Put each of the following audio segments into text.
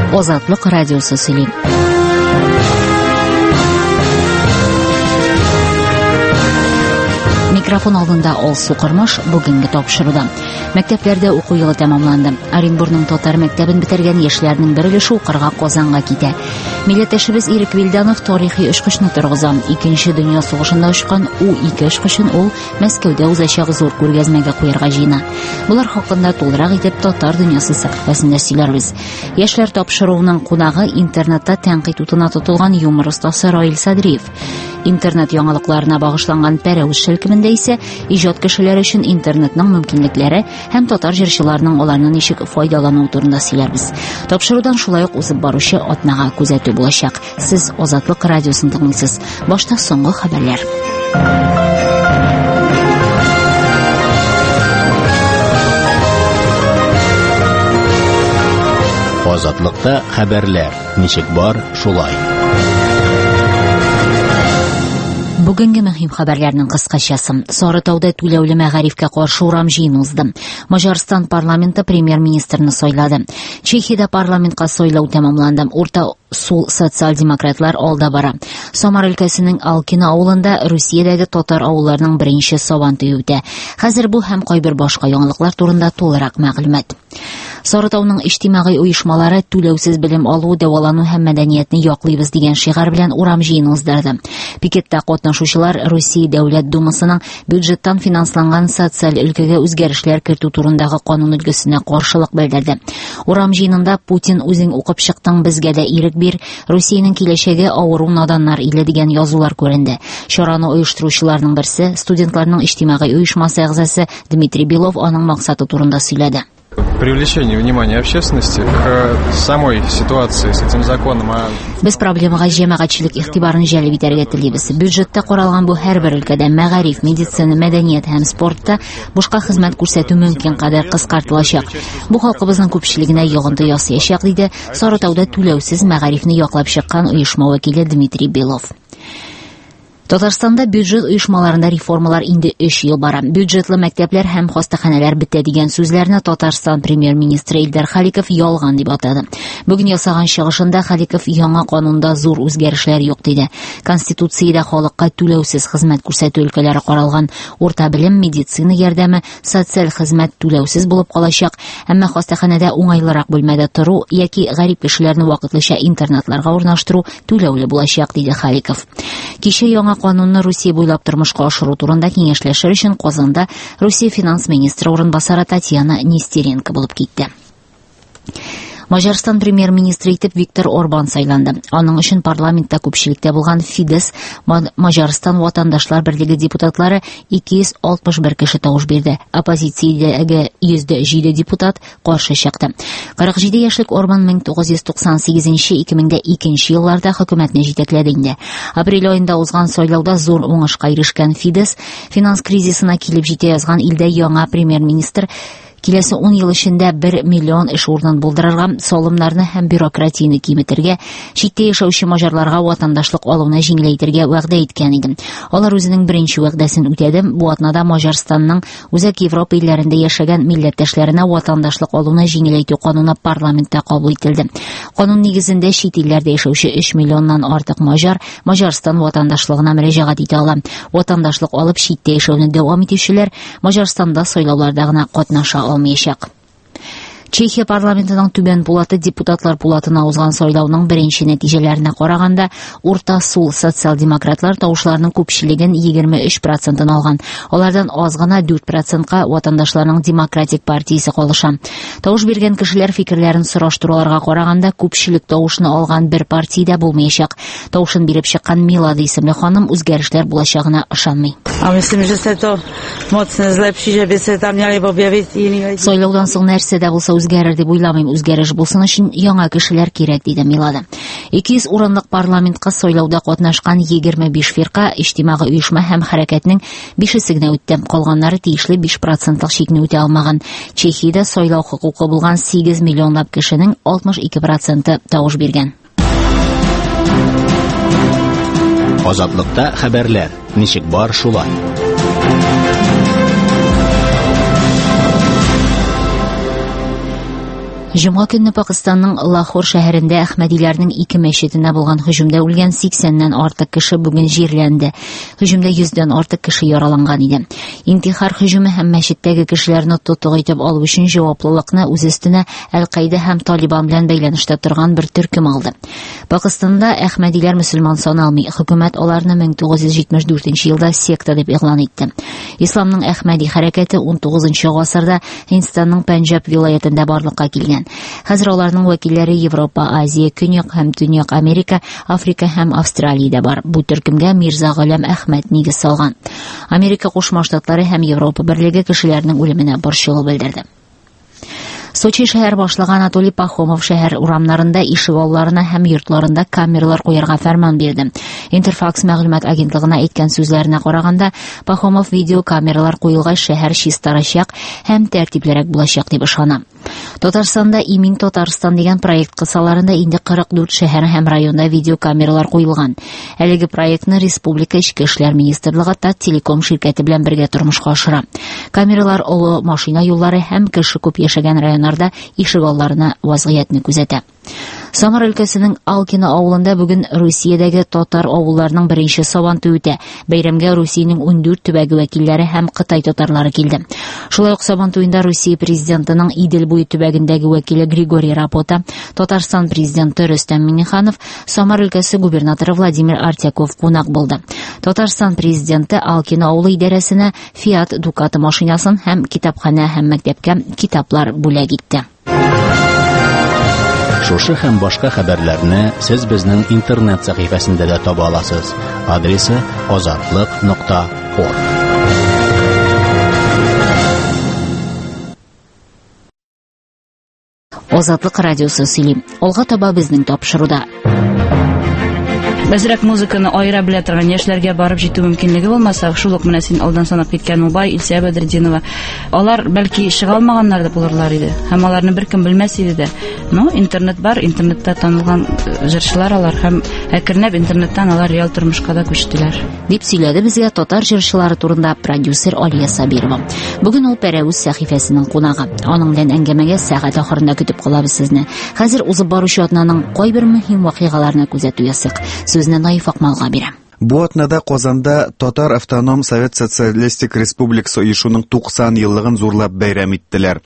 Азатлык радиосы сөйли. Микрофон алдында Алсу Кырмыш бүгенге тапшыруда. Мәктәпләрдә уку елы тәмамланды. Оренбургның татар мәктәбен бетергән яшьләрнең бер өлеше укырга Казанга китә. Милләттәшебез Ирек Вилданов тарихи очкычны торгыза. Икенче дөнья сугышында очкан У-2 очкычын ул Мәскәүдә узачак зур күргәзмәгә куярга җыена. Булар хакында тулырак итеп татар дөньясы сәхифәсендә сөйләрбез. Яшьләр тапшыруының кунагы интернетта тәнкыйть утына тотылган юмор остасы Раил Садриев. Интернет яңалыкларына багышланган пәрәүз шелкемендә исә иҗат кешеләре өчен интернетның мөмкинлекләре һәм татар җырчыларының аларны ничек файдалануы турында сөйләрбез. Тапшырудан шулай ук узып баручы атнага күзәтү булачак. Сез Азатлык радиосын тыңлыйсыз. Башта соңгы хәбәрләр. Азатлыкта хәбәрләр. Ничек бар, шулай. Бүгенге мөһим хәбәрләрнең кыскачасы. Сарытауда түләүле мәгарифкә каршы урам җыены узды. Маҗарстан парламенты премьер-министрны сайлады. Чехиядә парламентка сайлау тәмамланды. Урта сул социал-демократлар алда бара. Самар өлкәсенең Алкина авылында Русиядәге татар авылларының беренче сабантуе үтә. Хәзер бу һәм кайбер башка яңалыклар турында тулырак мәгълүмат. Сарытауның иҗтимагый оешмалары түләүсез белем алу, дәвалану һәм мәдәниятне яклыйбыз дигән шигар белән урам җыены уздырды. Пикетта катнашучылар Русия Дәүләт Думасының бюджеттан финансланган социаль өлкәгә үзгәрешләр кертү турындагы канун өлгесенә каршылык белдерде. Урам җыенында Путин үзең укып чыктың, безгә дә ирек бир, Русиянең киләчәге авыру наданнар иле дигән язулар күренде. Чараны оештыручыларның берсе, студентларның иҗтимагый оешмасы әгъзасы Дмитрий Белов аның максаты турында сөйләде. Привлечение внимания общественности к самой ситуации с этим законом. Без проблемага җәмәгатьчелек игътибарын җәлеп итәргә телибез. Бюджетта каралган бу һәрбер өлкәдә мәгариф, медицина, мәдәният һәм спортта бушка хезмәт күрсәтү мөмкин кадәр кыскартылачак. Бу халкыбызның күпчелегенә йогынты ясаячак, диде Сарытауда түләүсез мәгарифне яклап чыккан оешма вәкиле Дмитрий Белов. Татарстанда бюджет оешмаларында реформалар инде 3 ел бара. Бюджетлы мәктәпләр һәм хастаханәләр бетә дигән сүзләрне Татарстан премьер-министры Илдар Халиков ялган дип атады. Бүген ясаган чыгышында Халиков яңа канунда зур үзгәрешләр юк диде. Конституциядә халыкка түләүсез хезмәт күрсәтү өлкәләре каралган. Урта белем, медицина ярдәме, социаль хезмәт түләүсез булып калачак, әмма хастаханәдә уңайлырак бүлмәдә тору яки гарип кешеләрне вакытлыча интернатларга урнаштыру түләүле булачак, диде Халиков. Кичә яңа канунны Русия буйлап тормышка ашыру турында киңәшләшер өчен Казанда Русия финанс министры урынбасары Татьяна Нестеренко булып китте. Маҗарстан премьер-министры итеп Виктор Орбан сайланды. Аның өчен парламентта күпчелектә булган Фидес Маҗарстан ватандашлар берлеге депутатлары 261 кеше тавыш бирде. Оппозициядәге 107 депутат каршы чыкты. 47 яшьлек Орбан 1998-2002 елларда хөкүмәтне җитәкләде инде. Апрель аенда узган сайлауда зур уңышка ирешкән Фидес финанс кризисына килеп җитә язган илдә яңа премьер-министр киләсе 10 ел эчендә 1 миллион эш урынын булдырырга, салымнарны һәм бюрократияне киметергә, читтә яшәүче маҗарларга ватандашлык алуны җиңеләйтергә вәгъдә иткән иде. Алар үзенең беренче вәгъдәсен үтәде. Бу атнада Маҗарстанның үзәк Европа илләрендә яшәгән милләттәшләренә ватандашлык алуны җиңеләйтү кануны парламентта кабул ителде. Канун нигезендә чит илләрдә яшәүче 3 миллионнан артык маҗар Маҗарстан ватандашлыгына мөрәҗәгать итә ала. Ватандашлык алып читтә яшәүне дәвам итүчеләр Маҗарстанда сайлауларда гына катнаша алмаячак. Чехия парламентының түбән пулаты депутатлар пулатына узган сайлауның беренче нәтиҗәләренә караганда, урта сул социал-демократлар тавышларның күпчелеген 23% алган. Алардан аз гына 4%ка ватандашларның демократик партиясе калыша. Тавыш биргән кешеләр фикерләрен сораштыруларга караганда, күпчелек тавышны алган бер партиядә булмаячак. Тавышын биреп чыккан Милада исемле ханым үзгәрешләр булачагына ышанмый. Сайлаудан соң нәрсә дә булса үзгәрер дип уйламыйм. Үзгәреш булсын өчен яңа кешеләр кирәк, диде Милада. 200 урынлык парламентка сайлауда катнашкан 25 фирка, иҗтимагый оешма һәм хәрәкәтнең 5-се генә үтте. Калганнары тиешле 5% чикне үтә алмаган. Чехиядә сайлау хокукы булган 8 миллионлап кешенең 62% тавыш биргән. Азатлыкта хәбәрләр. Ничек бар, шулай. Җомга көнне Пакистанның Лахор шәһәрендә Әхмәдиләрнең 2 мәчетендә булган һөҗүмдә үлгән 80-нән артык кеше бүген җирләнде. Һөҗүмдә 100-дән артык кеше яраланган иде. Интихар һөҗүме һәм мәчеттәге кешеләрне тотык итеп алу өчен җаваплылыкны үз өстенә Әл-Каида һәм Талибан белән бәйләнештә торган бер төркем алды. Пакистанда Әхмәдиләр мөселман саналмый. Хөкүмәт аларны 1974 елда секта дип игълан итте. Исламның Әхмәди хәрәкәте 19 гасырда Һиндстанның Пенджаб вилаятында барлыкка килгән. Хәзер аларның вәкилләре Европа, Азия, Көньяк һәм Төньяк Америка, Африка һәм Австралиядә бар. Бу төркемгә Мирза Галям Әхмәд нигез салган. Америка Кушма Штатлары һәм Европа берлеге кешеләрнең үлеменә борчылу белдерде. Сочи шәһәр башлыгы Анатолий Пахомов шәһәр урамнарында ишек алларына һәм йортларында камералар куярга фәрман бирде. Интерфакс мәгълүмат агентлыгына әйткән сүзләренә караганда, Пахомов видео камералар куелгач шәһәр чистарачак һәм тәртиплерәк булачак дип ышана. Татарстанда Имин Татарстан дигән проект кысаларында инде 44 шәһәр һәм районда видео камералар куелган. Әлеге проектны Республика Ичке эшләр министрлыгы Таттелеком ширкәте белән бергә тормышка ашыра. Камералар олы машина юллары һәм кеше күп яшәгән районнарда ишек алларына вазгыятьне күзәтә. Самар өлкәсенең Алкино авылында бүген Русиядәге татар авылларының беренче сабантуе үтә. Бәйрәмгә Русиянең 14 төбәге вәкилләре һәм Кытай татарлары килде. Шулай ук сабантуенда Русия президентының Идел буе төбәгендәге вәкиле Григорий Рапота, Татарстан президенты Рөстәм Миңнеханов, Самар өлкәсе губернаторы Владимир Артяков кунак булды. Татарстан президенты Алкино авылы идарәсенә Fiat Ducato машинасын һәм китапханә һәм мәктәпкә китаплар бүләк итте. Шушы һәм башка хәбәрләрне сез безнең интернет сәхифәсендә дә таба аласыз. Адресы azatlyk.org. Азатлык радиосы сөйли. Алга таба безнең тапшыруда. Бәзрәк музыканы айыра белә торган яшьләргә барып җитү мөмкинлеге булмаса, шул ук менә син алдан санап киткән Убай, Илсә Бәдретдинова, алар бәлки чыга алмаганнар дип булырлар иде. Һәм аларны беркем белмәс иде дә. Но интернет бар, интернетта танылган җырчылар алар һәм әкренләп интернеттан алар реал тормышка да күчтеләр. Дип сөйләде безгә татар җырчылары турында продюсер Алия Сабирова. Бүген ул Пәрәүз сәхифәсенең кунагы. Аның белән әңгәмәгә сәгать ахырында көтеп калабыз сезне. Хәзер узып баручы атнаның кайбер мөһим вакыйгаларына күзәтү ясык. Сүзне Наиф Акмалга бирәм. Бу атнада Казанда Татар автоном Совет Социалистик Республикасы оешуның 90 еллыгын зурлап бәйрәм иттеләр.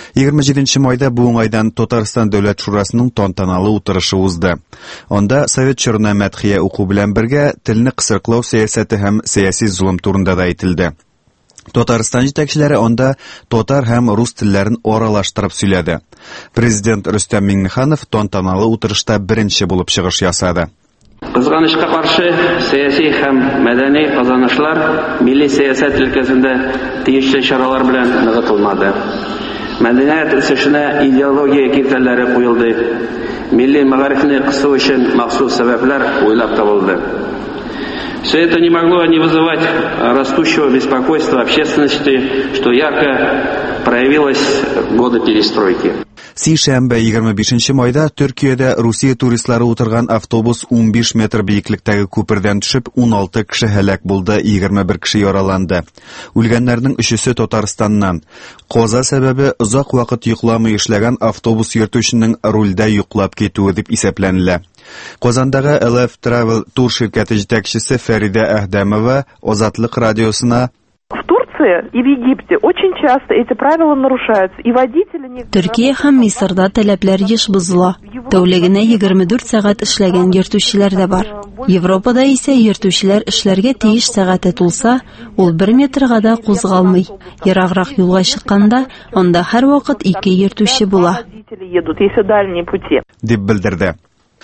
27 майда бу уңайдан Татарстан Дәүләт Шурасының тантаналы утырышы узды. Анда Совет чорына мәдхия уку белән бергә телне кысырклау сәясәте һәм сәяси зулым турында да әйтелде. Татарстан җитәкчеләре анда татар һәм рус телләрен аралаштырып сөйләде. Президент Рөстәм Миңнеханов тантаналы утырышта беренче булып чыгыш ясады. Кызганычка каршы сәяси һәм мәдәни казанышлар милли сәясәт өлкәсендә тиешле чаралар белән ныгытылмады. Мәдәният үсешенә идеология киртәләре куелды. Милли мәгарифне кысу өчен махсус сәбәпләр уйлап табылды. Все это не могло не вызывать растущего беспокойства общественности, что ярко проявилось в годы перестройки. Сишәмбе 25 майда Төркиядә Русия туристлары утырган автобус 15 метр биеклектәге күпердән төшеп 16 кеше һәлак булды, 21 кеше яраланды. Үлгәннәрнең 3-се Татарстаннан. Каза сәбәбе озак вакыт йокламый эшләгән автобус йөртүченең рульдә йоклап китүе дип исәпләнелә. Казандагы LF Travel тур ширкәте җитәкчесе Фәридә Әхдәмова Азатлык радиосына и в Египте очень часто эти правила нарушаются, и водители не... Төркия һәм Мисырда таләпләр еш бозыла. Тәүлегенә 24 сәгать эшләгән йөртүчеләр дә бар. Европада исә йөртүчеләр эшләргә тиеш сәгате тулса, ул 1 метрга да кузгалмый. Ераграк юлга чыкканда, анда һәрвакыт 2 йөртүче була. Дип белдерде.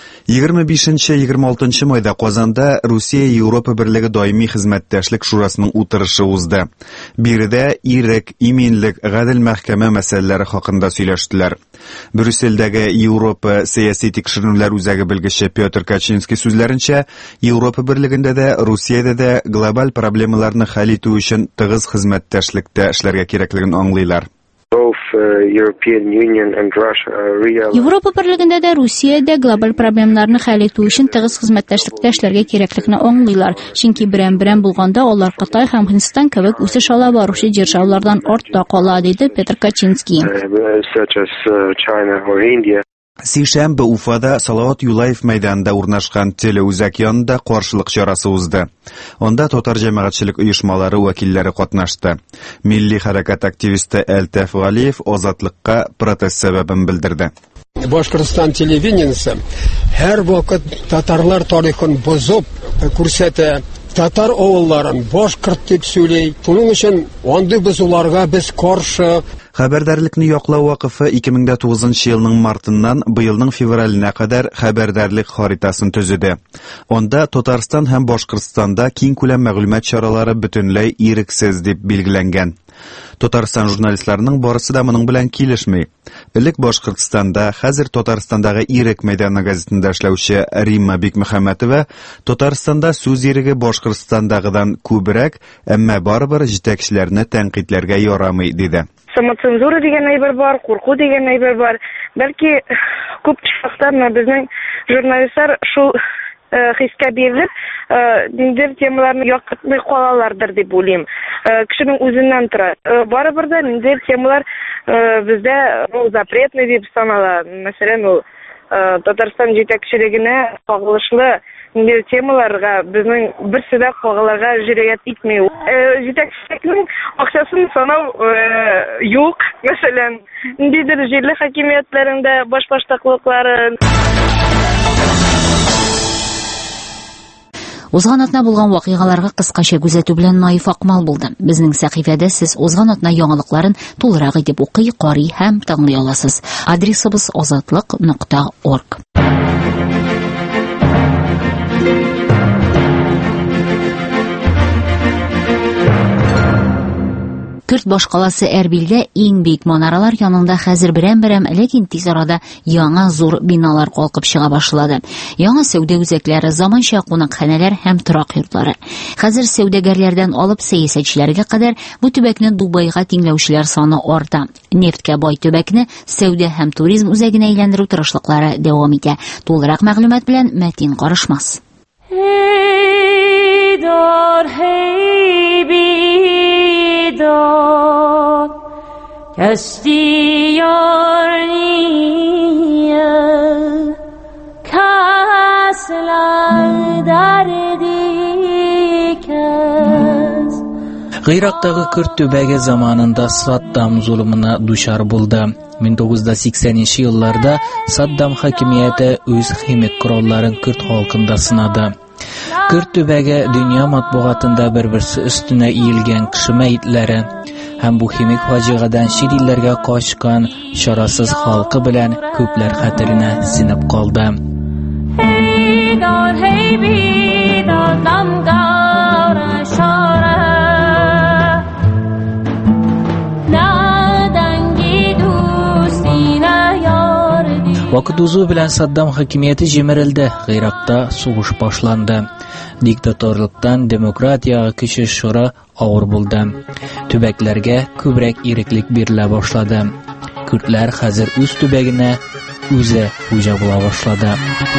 25-26 майда Казанда Русия Европа берлеге даими хезмәттәшлек шурасының утырышы узды. Биредә ирек, иминлек, гадел мәхкәмә мәсьәләләре хакында сөйләштеләр. Брюсселдәге Европа сәяси тикшерүләр үзәге белгече Петр Качинский сүзләренчә, Европа берлегендә дә, Русиядә дә глобаль проблемаларны хәл итү өчен тыгыз хезмәттәшлектә эшләргә кирәклеген аңлыйлар. Европа Берлегендә дә, Русиядә глобаль проблемаларны хәл итү өчен тыгыз хезмәттәшлектә эшләргә кирәклекне аңлыйлар. Чөнки берәм-берәм булганда алар Кытай һәм Һиндстан кебек үсеш ала баручы державалардан артта кала, диде Петр Качинский. Сишәмбе Уфада Салават Юлаев мәйданында урнашкан телеүзәк янында каршылык чарасы узды. Онда татар җәмәгатьчелек оешмалары вәкилләре катнашты. Милли хәрәкәт активисты Әлтәф Галиев азатлыкка протест сәбәбен белдерде. Башкортстан телевидениесе һәр вакыт татарлар тарихын бозып күрсәтә. Татар авылларын башкорт дип сөйли. Шуның өчен андый бозуларга без каршы. Хәбәрдәрлекне яклау вакыфы 2009 елның мартыннан быелның февраленә кадәр хәбәрдәрлек харитасын төзеде. Онда Татарстан һәм Башкортстанда киң күләм мәгълүмат чаралары бөтенләй ирексез дип билгеләнгән. Татарстан журналистларының барысы да моның белән килешми. Элек Башкортстанда, хәзер Татарстандагы Ирек мәйданы газетында эшләүче Римма Бикмөхәммәтова Татарстанда сүз иреге Башкортстандагыдан күбрәк, әмма барыбер җитәкчеләрне тәнкыйтьләргә ярамый диде. Самоцензура дигән әйбер бар, курку дигән әйбер бар. Бәлки күп чакта безнең журналистлар шул хискә бирелеп, ниндидер темаларны яктыртмый калалардыр дип уйлыйм. Кешенең үзеннән тора. Барыбер дә ниндидер темалар бездә запретный дип санала. Мәсәлән, ул Татарстан җитәкчелегенә кагылышлы ниндидер темаларга безнең берсе дә кагаларга җөрьәт итми. Җитәкчелекнең акчасын санау юк. Мәсәлән, ниндидер җирле хакимиятләрендә башбаштаклыклары. Узган атна булган вакыйгаларга кыскача күзәтү белән Наиф Акмал булды. Безнең сәхифәдә сез узган атна яңалыкларын тулырак итеп укый, карый һәм тыңлый аласыз. Адресыбыз azatlyk.org. Көрт башкаласы Әрбилдә иң бик манаралар янында хәзер берәм-берәм, ләкин тиз арада яңа зур биналар калкып чыга башлады. Яңа сәүдә үзәкләре, заманча кунакханәләр һәм торак йортлары. Хәзер сәүдәгәрләрдән алып сәясәтчеләргә кадәр бу төбәкне Дубайга тиңләүчеләр саны арта. Нефткә бай төбәкне сәүдә һәм туризм үзәгенә әйләндерү тырышлыклары дәвам итә. Тулырак мәгълүмат белән Мәтин Карышмас. Гыйрактагы Көрт төбәге заманында Саддам зулымына дучар булды. 1980 елларда Саддам хакимияте үз химик коралларын Көрт халкында сынады. Көрт төбәге дөнья матбугатында бер-берсе өстенә иелгән кеше мәйетләре һәм бу химик фаҗигадан чит илләргә качкан чарасыз халкы белән күпләр хәтеренә синеп калды. Вакыт узу белән Саддам хакимияте җимерелде, Гыйракта сугыш башланды. Диктаторлыктан демократияга көчеш шура авыр булды. Төбәкләргә күбрәк иреклек бирелә башлады. Көртләр хәзер үз төбәгенә үзе хуҗа була башлады.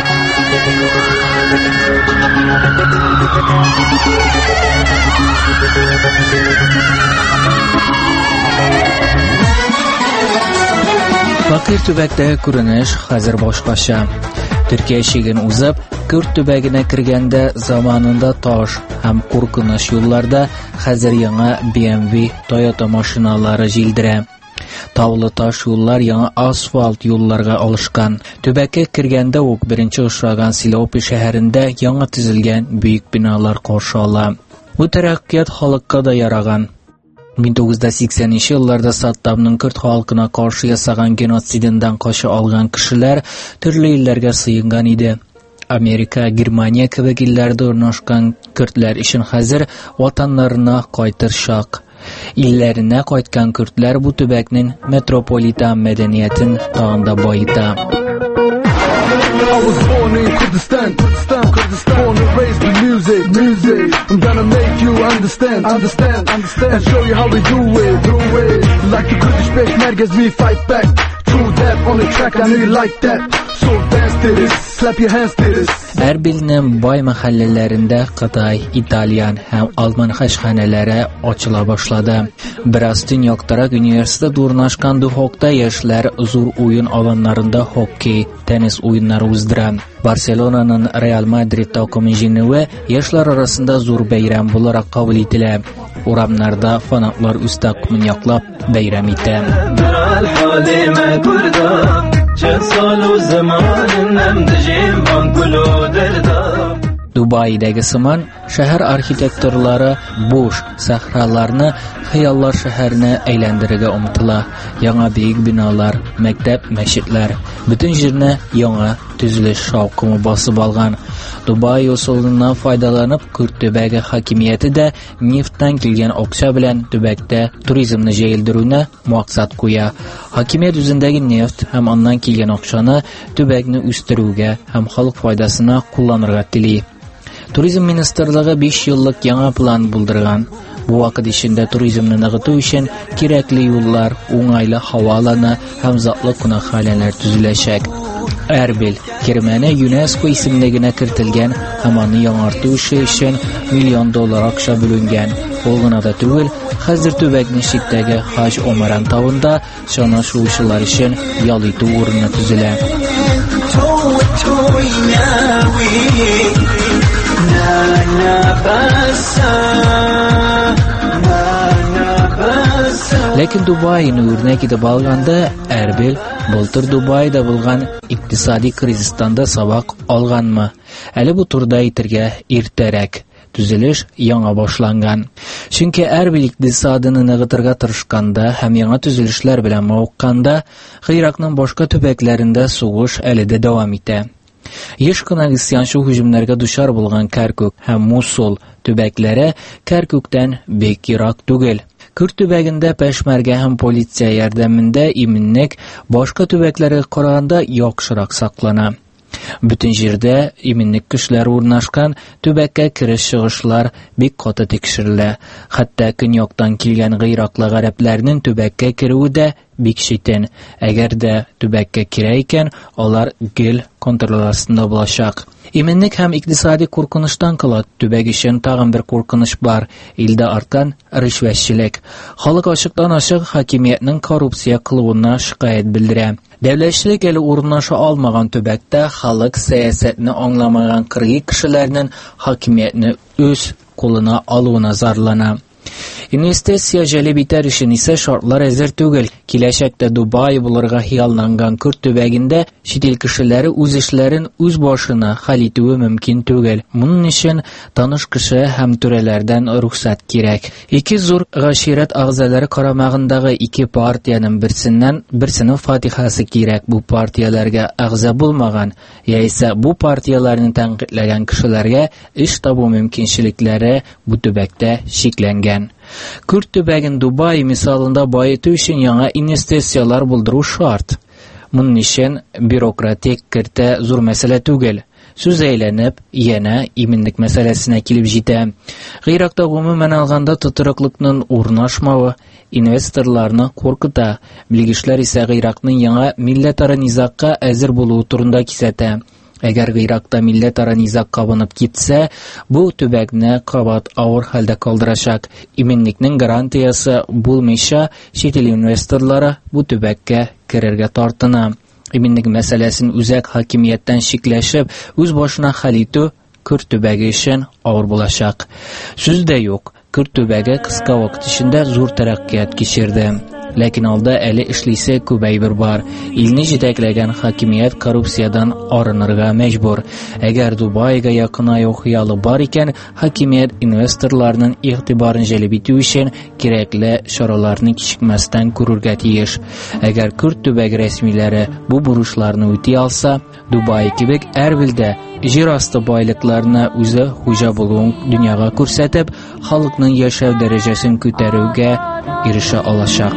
Факир төбәктәге күренеш хәзер башкача. Төркия чиген узып, Көрт төбәгенә кергәндә заманында таш һәм куркыныч юлларда хәзер яңа BMW, Toyota машиналары җилдерә. Таулы таш юллар яңа асфальт юлларга алышкан. Төбәккә кергәндә ук беренче очраган Силопи шәһәрендә яңа төзелгән бөек биналар каршы ала. Бу тәрәккыят халыкка да яраган. 1980 елларда Саддамның Көрт халкына каршы ясаган геноцидиндан кача алган кешеләр төрле илләргә сыенган иде. Америка, Германия кебек илләрдә урнашкан көртләр өчен хәзер ватаннарына кайтыр чак. Илләренә кайткан көртләр бу төбәкнең метрополитен мәдәниятен тагын да байыта. raise the music. I'm gonna make you understand. And show you how we do it. Like the Kurdish Peshmergas, we fight back. True that on the track, I know you like that. So dance to this, clap your hands to this. Erbil'nin bay mahallelerində Xitay, İtalyan həm Alman xəşxanələri açıla başladı. Biraz Tünyaktarak Üniversitede urnaşkan Duhok'ta yaşlar zor oyun alanlarında hokkey, tenis oyunları uzdıran. Barcelona'nın Real Madrid takımı jenivi yaşlar arasında zor beyram olarak kabul edilir. Uramlarda fanatlar üst takımını yaklap beyram etti. Dubai'dagi Siman şəhər arxitektorları boş sahralarını xəyallar şəhərinə əyləndirəgə umtıla. Яңа beyik binalar, məktəb, məşidlər, bütün yerine яңа tüzülüş şavqımı basıb alğan. Dubai usulundan faydalanıb Kürt töbəgi hakimiyyəti də neftdən kilgən oqşa bilən töbəkdə turizmni jeyildirüyünə maqsad qoya. Hakimiyyət üzündəgi neft həm ondan kilgən oqşanı töbəkni üstürügə həm xalq faydasına kullanırğa diləyib. Turizm Ministerliği 5 yıllık yana plan buldurgan. Bu vakit içinde turizmni nığıtı için gerekli yollar, oңайлы havalanı hem zatlı kunakhaneler tüzüleşek. Erbil, Kirmene UNESCO isimligine kirtilgen hem onu yanartı için $1 milyon akşa bölüngen. Olğuna da tügül, hazır töbəkni şiddəgi Haj Omaran tavında şanaşılışılar için yalıtı uğruna tüzüle. Lekin Dubai'ni örnek edip alganda Erbil bultur Dubai'da bulgan iktisadi krizistanda sabak alganmı? Әлі bu turda itirge irterek. Düzeliş yana başlangan. Çünkü Erbil iktisadını nığıtırga tırışkanda hem yana tüzülüşler bilen mavuqqanda Irak'nın başka töbeklerinde soğuş әлі de devam ete. Yışkına isyançı hücumlarga duşar bulgan Kerkük hem Musul töbekleri Kerkük'ten bek Irak tügel. Kürt töbeginde peşmerge hem polisiya yardımında iminlik başka töbeklere qaraganda yaxşırak saklana. Bütün yerde iminlik kişiler urnaşkan töbekке kiriş çıgışlar bek qatı tekşirilir. Hatta Kınyoktan kilgen Iraklı gareplerinin töbekке kirivi de bek şitin. Eğer de töbekке kireyken onlar gel kontrol arasında bulaşak. İminlik hem iktisadi korkunuştan kılat. Töbek için tağın bir korkunuş var. İlde artkan rüşvetçilik. Halk aşıktan aşık hakimiyetinin korrupsiya kılıvına şikayet bildiren. Devletçilik eli urnaşı almagan töbekte halk siyasetini anlamagan kırgı kişilerinin hakimiyetini öz koluna alıvına zarlana. İnvestisiya jelib iter için ise şartlar ezir tügül. Kileşekte Dubai bulurga hiyallangan Kürt töbeginde şitil kişileri öz işlerin öz başına halitüü mümkün tügül. Bunun için tanış kişi hem türelerden ruhsat gerek. İki zor gaşiret ağzaları karamağındağı iki partiyanın birisinin fatihası gerek. Bu partiyalarga ağza bulmagan ya ise bu partiyalarını tenkitleyen kişilerge iş tabu mümkünçilikleri bu töbekte şiklengen. Kürt töbegin Dubai misalında bayıtı için yana investisiyalar bulduru şart. Bunun için bürokratik kirte zor mesele tügel. Söz eylenip yine iminlik meselesine kilip jite. Irak'ta umumen alganda tutırıklıkның urnaşmağı investorlarını korkuta. Bilgiçler ise Irak'ның yana milletara nizakka ezir buluğu turunda kisete. Eğer Irak'ta milletara nizak kabınıp gitse, bu töbekni kabat ağır halde kaldıracak. İminlikning garantiyası bulmayışa şetil investorları bu töbekke kirerge tartına. İminlik meselesini üzek hakimiyetten şikleşip, öz başına halitu Kürt töbegi için ağır bulaşak. Söz de yok, Kürt töbegi kıska vakit içinde zor terakkiyat geçirdi. Lakin alda eli işliyse kübeyber var. İlni jeteklegen hakimiyet korrupsiyadan arınırga mecbur. Eğer Dubai'ga yakına yoxyalı bar iken, hakimiyet investorlarının itibarını jelib etü için gerekli şaralarını kişikmezden kururga tiyiş. Eğer Kürt töbegi resmileri bu buruşlarını ötey alsa, Dubai kibik Erbil'de jirastı baylıklarına üzü huja buluğun dünyaga kursetip, halkının yaşav derecesini küterüge irişe alacak.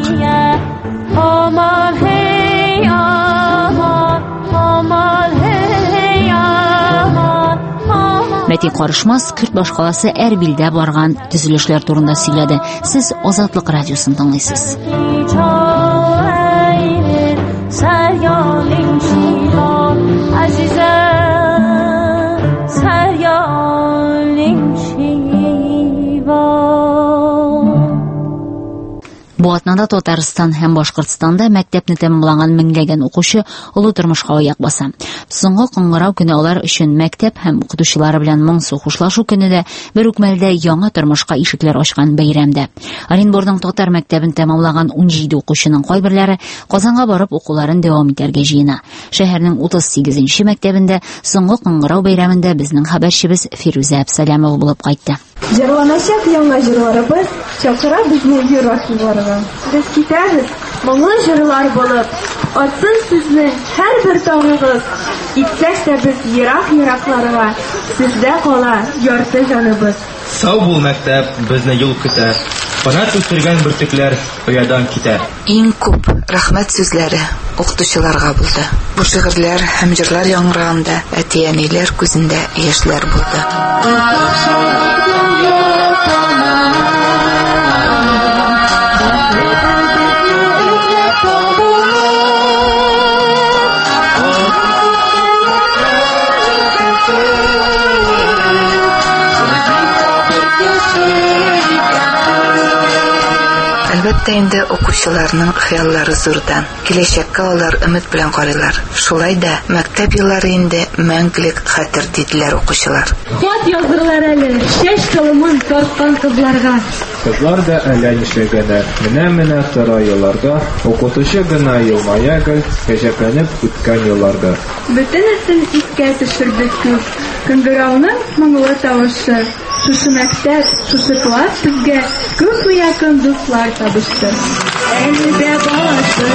Aman hey aman, aman hey aman, aman. Мәти Карышмас Көрд башкаласы Әрбилдә барган төзелешләр турында сөйләде. Сез Азатлык радиосын тыңлыйсыз. Бу атнада Татарстан һәм Башкортстанда мәктәпне тәмамлаган меңләгән укучы олы тормышка аяк баса. Соңгы кыңгырау көне алар өчен мәктәп һәм укытучылары белән моңсу хушлашу көне дә бер үк мәлдә яңа тормышка ишекләр ачкан бәйрәмдә. Оренбургның татар мәктәбен тәмамлаган 17 укучының кайберләре Казанга барып укуларын дәвам итәргә җыена. Шәһәрнең 38-нче мәктәбендә соңгы кыңгырау бәйрәмендә безнең хәбәрчебез Фируза Әбсәләмова булып кайтты. Җырланачак яңа җырларыбыз чакыра безне җыр архивларга. Без китәбез моңлы җырлар булып, атсын сезнең һәрбер таңыгыз. Китсәк тә без ерак-еракларга, сездә кала ярты җаныбыз. Сау бул мәктәп, безне юл көтә. Канат үстергән бөртекләр оядан китә. Иң күп рәхмәт сүзләре укытучыларга булды. Бу шигырьләр һәм җырлар яңгыраганда әти-әниләр күзендә яшьләр булды. Әлбәттә инде укучыларның хыяллары зурдан. Киләчәккә алар өмет белән карыйлар. Шулай да мәктәп еллары инде мәңгелек хәтер диделәр укучылар. Хат язырлар әле, чәч кылымын тарткан кызларга. Кызлар да әллә нишләгәннәр. Менә тора елларда укытучы гына елмая гел, гаҗәпләнеп үткән елларда. Бөтенесен искә төшердек күп. Кыңгырауның моңлы тавышы. Шушы мәктәп, шушы класс безгә күп якын дуслар табышты. Әлбә башы,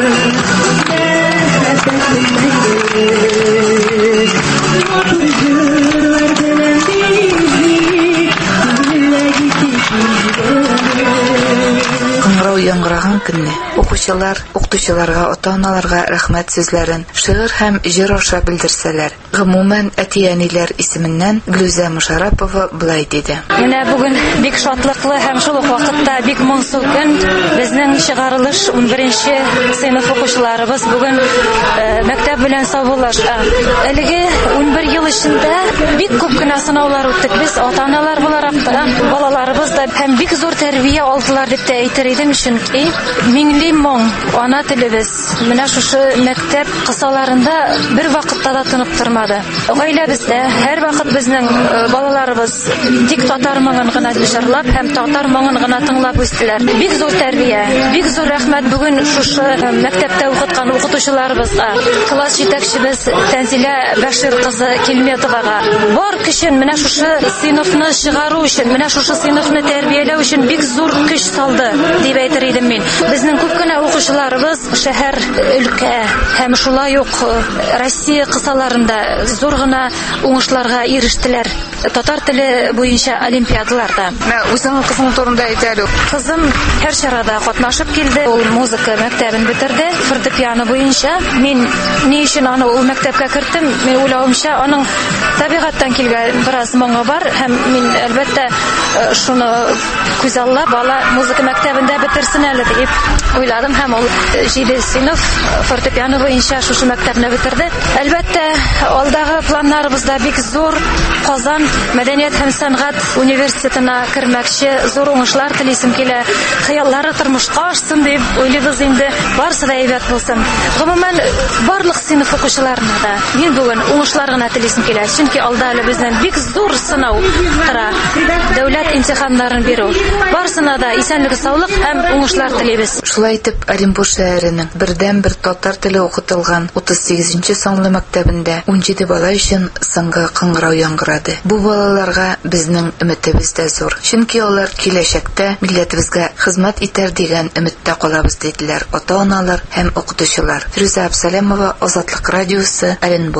Кыңгырау яңгыраган көнне укучылар укытучыларга, ата-аналарга рәхмәт сүзләрен шигырь һәм җыр аша белдерсәләр. Гомумән әти-әниләр исеменнән Глүзә Мушарапова булай диде. Менә бүген бик шатлыклы һәм шул ук вакытта бик моңсу көн. Безнең чыгарылыш 11нче сыйныф укучыларыбыз бүген мәктәп белән саубуллаша. Әлеге 11 ел эчендә бик күп кенә сынаулар үттек. Без ата-аналар буларак та балаларыбыз да һәм бик зур тәрбия алдылар дип тә әйтер идем, чөнки миңли моң ана телебез. Менә шушы мәктәп кысаларында бер вакытта да тынып тормады. Гаиләбездә һәр вакыт безнең балаларыбыз тик татар моңын гына җырлап һәм татар моңын гына тыңлап үстеләр. Бик зур тәрбия, бик зур рәхмәт бүген шушы мәктәптә укыткан укытучыларыбызга, класс җитәкчебез Тәнзилә Бәшир кызы Килметовага. Бар көчен менә шушы сыйныфны чыгару өчен, менә шушы сыйныфны тәрбияләү өчен бик зур көч салды дип әйтер идем мин. Безнең күп кенә укучыларыбыз шәһәр, өлкә һәм шулай ук Россия кысаларында зур гына уңышларга ирештеләр. Татар теле буенча олимпиадаларда. Үзең кызың турында әйтәле. Кызым һәр чарада катнашып килде. Ул музыка мәктәбен бетерде. Фортепиано буенча. Мин ни өчен аны ул мәктәпкә кертдем? Мин уйлавымча, аның табигатьтән килгән бераз моңы бар һәм мин әлбәттә шуны күз аллап бала музыка мәктәбендә бетерсен әле дип уйладым һәм ул 7 сыйныф фортепиано буенча шушы мәктәпне бетерде. Әлбәттә, алдагы планнарыбызда бик зур Казан Мәдәният һәм сәнгать университетына кермәкче, зур уңышлар телисем килә. Хыяллары тормышка ашсын дип уйлыйбыз инде. Барысы да әйбәт булсын. Гомумән барлык сыйныф укучыларына да мин бүген уңышлар гына телисем килә. Чөнки алда әле безнең бик зур сынау тора. Дәүләт имтиханнарын бирү. Барысына да исәнлек, саулык һәм уңышлар телибез. Шулай итеп, Оренбург шәһәренең бердән-бер татар теле укытылган 38нче санлы мәктәбендә 17 бала өчен соңгы кыңгырау яңгырады. Бу балаларга безнең өметебез дә зур. Чөнки алар киләчәктә милләтебезгә хезмәт итәр дигән өметтә калабыз диделәр ата-аналар һәм укытучылар. Фируза Әбсәләмова, Азатлык радиосы, Оренбург.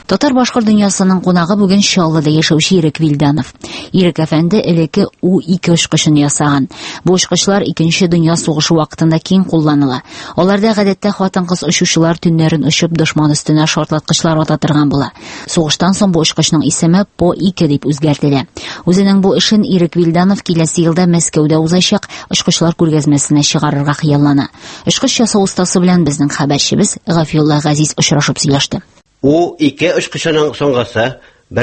Татар-башкорт дөньясының кунагы бүген Чаллыда яшәүче Ирек Вилданов. Ирек әфәнде элекке У-2 очкышын ясаган. Бу очкычлар 2нче дөнья сугышы вакытында киң кулланыла. Аларда гадәттә хатын-кыз очучылар төннәрен очып дошман өстенә шартлаткычлар ата торган була. Сугыштан соң бу очкычның исеме По-2 дип үзгәртелә. Үзенең бу эшен Ирек Вилданов киләсе елда Мәскәүдә узачак очкычлар күргәзмәсенә чыгарырга хыяллана. Очкыч ясау устасы белән безнең хәбәрчебез Гафиулла Газиз очрашып сөйләште. У-2 очкычының соңгысы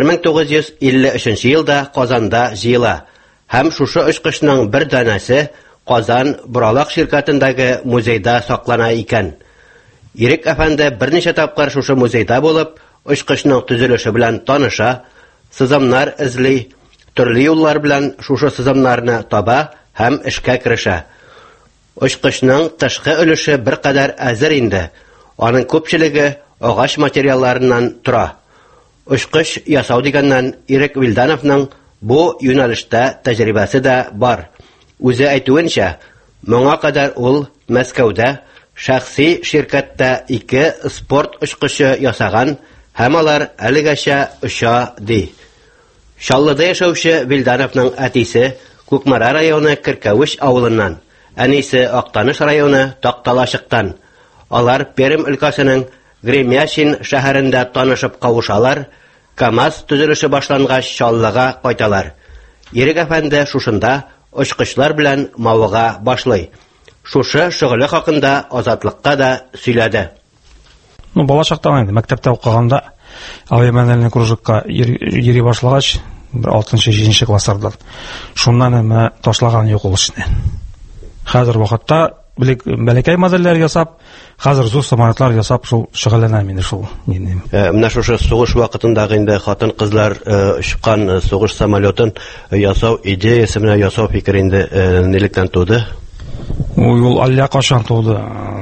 1953 елда Казанда җыела. Һәм шушы очкычның бер данасы Казан Буралак ширкәтендәге музейда саклана икән. Ирек әфәнде берничә тапкыр шушы музейда булып, очкычның төзелеше белән таныша, сызымнар эзли, төрле юллар белән шушы сызымнарны таба һәм эшкә керешә. Очкычның тышкы өлеше бер кадәр әзер инде. Аның күпчелеге агач материалларыннан тора. Очкыч ясау дигәннән Ирек Вилдановның бу юнәлештә тәҗрибәсе дә бар. Үзе әйтүенчә, моңа кадәр ул Мәскәүдә шәхси ширкәттә 2 спорт очкычы ясаган һәм алар әлегәчә оча ди. Чаллыда яшәүче Вилдановның әтисе Күкмара районы Киркәвеш авылыннан, әнисе Актаныш районы Такталашыктан. Алар Пермь өлкәсенең Гремячин шәһәрендә танышып кавышалар, КАМАЗ төзелеше башлангач Чаллыга кайталар. Ирек әфәнде шушында очкычлар белән мавыга башлый. Шушы шөгыле хакында Азатлыкка да сөйләде. Балачактан инде мәктәптә укыганда авиамәдәни кружокка йөри башлагач, 6-7 классларда. Шуннан әмма ташлаган юк ул эшне. Хәзер вакытта бәләкәй модельләр ясап, хәзер зур самолетлар ясап шул шөгыльләнәм инде шул. Менә шушы сугыш вакытындагы инде хатын-кызлар очкан сугыш самолетын ясау идеясе менә ясау фикере инде нелектән туды? Ул алла кашан туды.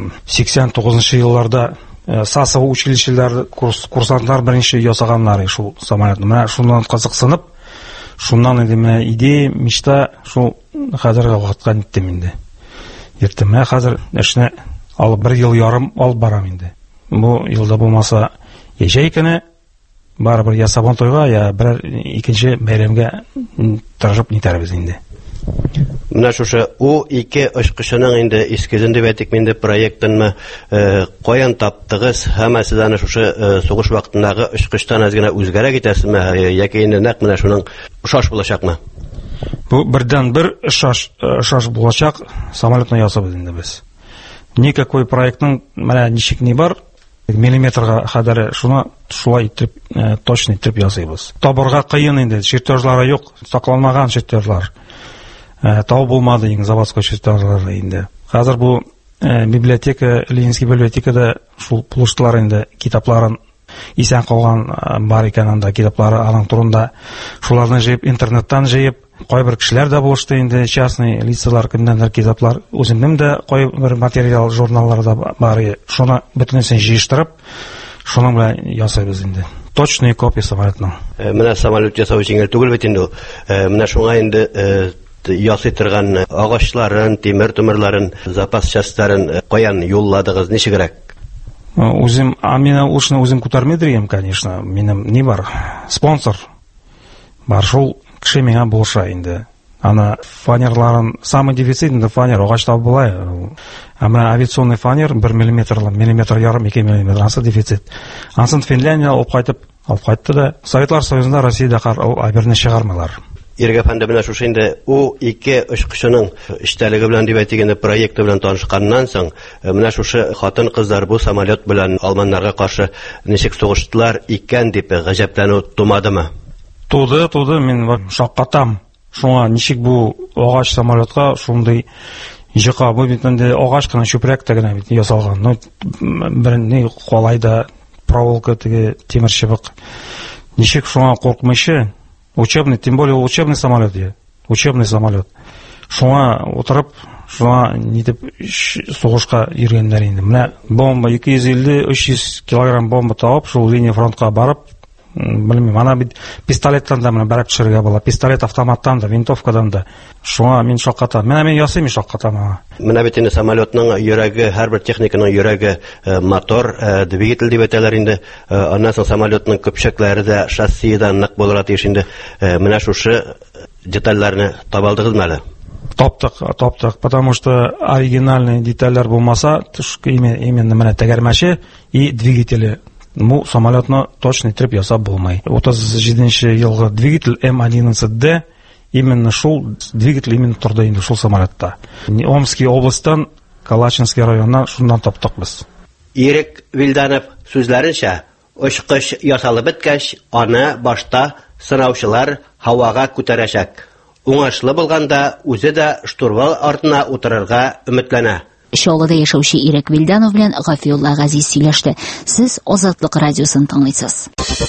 89 елларда Сасово училищеләр курсантлар беренче ясаганнар шул самолетны. Менә шуннан кызыксынып, шуннан инде менә идея, мечта шул хәзерге вакытка җиттем инде. Ертеме хәзер эшне алып 1 ел ярым алып барам инде. Бу елда булмаса яшәйкене барыбер я сабан тойга, я бер икенче бәйрәмгә тырышып нитәрбез инде. Менә шушы У-2 очкычының инде искезен дип әйтик инде проектын каян таптыгыз? Һәм сез аны шушы сугыш вакытындагы очкычтан аз гына үзгәрәк итәсезме, яки инде нәкъ менә шуның шаш булачакмы? Бу бердән бер шаш булачак самолетны ясабыз инде без. Никакой проектның менә ничек ни бар, миллиметрга кадәр шулай итеп точно итеп ясыйбыз. Табырга кыен инде, чертежлары юк, сакланмаган чертежлар. Тау булмады инде заводской чертежлары инде. Хәзер бу библиотека, Ленинский библиотекада шул булыштылар инде китапларын исән калган бар икән анда китаплары аның турында. Шуларны җыеп интернеттан җыеп, кайбер кешеләр дә булышты инде, частный лицалар кемнәндер китаплар. Үземнең дә кайбер материал журналларда бар. Шуны бөтенесен җыештырып, шуның белән ясыйбыз инде. Точный копия самолетның. Менә самолет ясау җиңел түгел бит инде. Менә шуңа инде ясый торган агачларын, тимер тумырларын, запас частьларын каян юлладыгыз, ничегрәк? Үзем, менә ушны үзем күтәрмәдем, конечно. Минем ни бар? Спонсор бар, шул кеше миңа булыша инде. Аны фанерларын, самый дефицитный фанер агач табып була. Ама авиационный фанер 1 мм ярым, 2 мм ансы дефицит. Ансын Финляндия алып кайтты да, Советлар Союзында, Россиядә аберне чыгармалар. Ирек әфәнде менә шушы инде У-2 очкычының эштәлеге белән дип әйтгәндә проекты белән танышканнан соң, менә шушы хатын-кызлар бу самолет белән алманнарга каршы ничек сугыштылар икән дип гаҗәпләнү тумадымы? Туды, мин шаккатам. Шуңа ничек бу агач самолетка шундый җыка, бу бит инде агач кына чүпрәк тә генә бит ясалган. Ну, берне калайда проволока теге тимер чыбык. Ничек шуңа куркмыйчы? Учебный, тем более учебный самолет. Учебный самолет. Шуңа утырып, шуңа нитеп сугышка йөргәннәр инде. Менә бомба 250-300 килограмм бомба табып, шул линия фронтка барып, Белмим, ана бит пистолеттан да менә бәреп төшерергә була, пистолет автоматтан да, винтовкадан да. Шуңа мин шаккатам. Мен ясыйм шаккатам. Менә бит инде самолетның йөрәге, һәрбер техниканың йөрәге мотор, двигатель дип әйтәләр инде. Аннан соң самолетның көпчәкләре дә шассидан нык булырга тиеш инде. Менә шушы детальләрне табалдыгызмы әле? Топтық, потому что оригинальный детальләр булмаса, именно менә тәгәрмәче и двигатели. Самолетны точно итеп ясап булмай. 37 елгы двигатель М11Д именно шул двигатель именно торда инде шул самолетта. Омский областьтан Калачинский районнан шундан таптык без. Ирек Вилданов сүзләренчә, очкыч ясалып беткәч, аны башта сынаучылар һавага күтәрәчәк. Уңышлы булганда үзе дә штурвал артына утырырга өметләнә. Шолода яшәүче Ирек Вилданов белән Гафиулла Газиз сөйләште. Сез Азатлык радиосын тыңлыйсыз.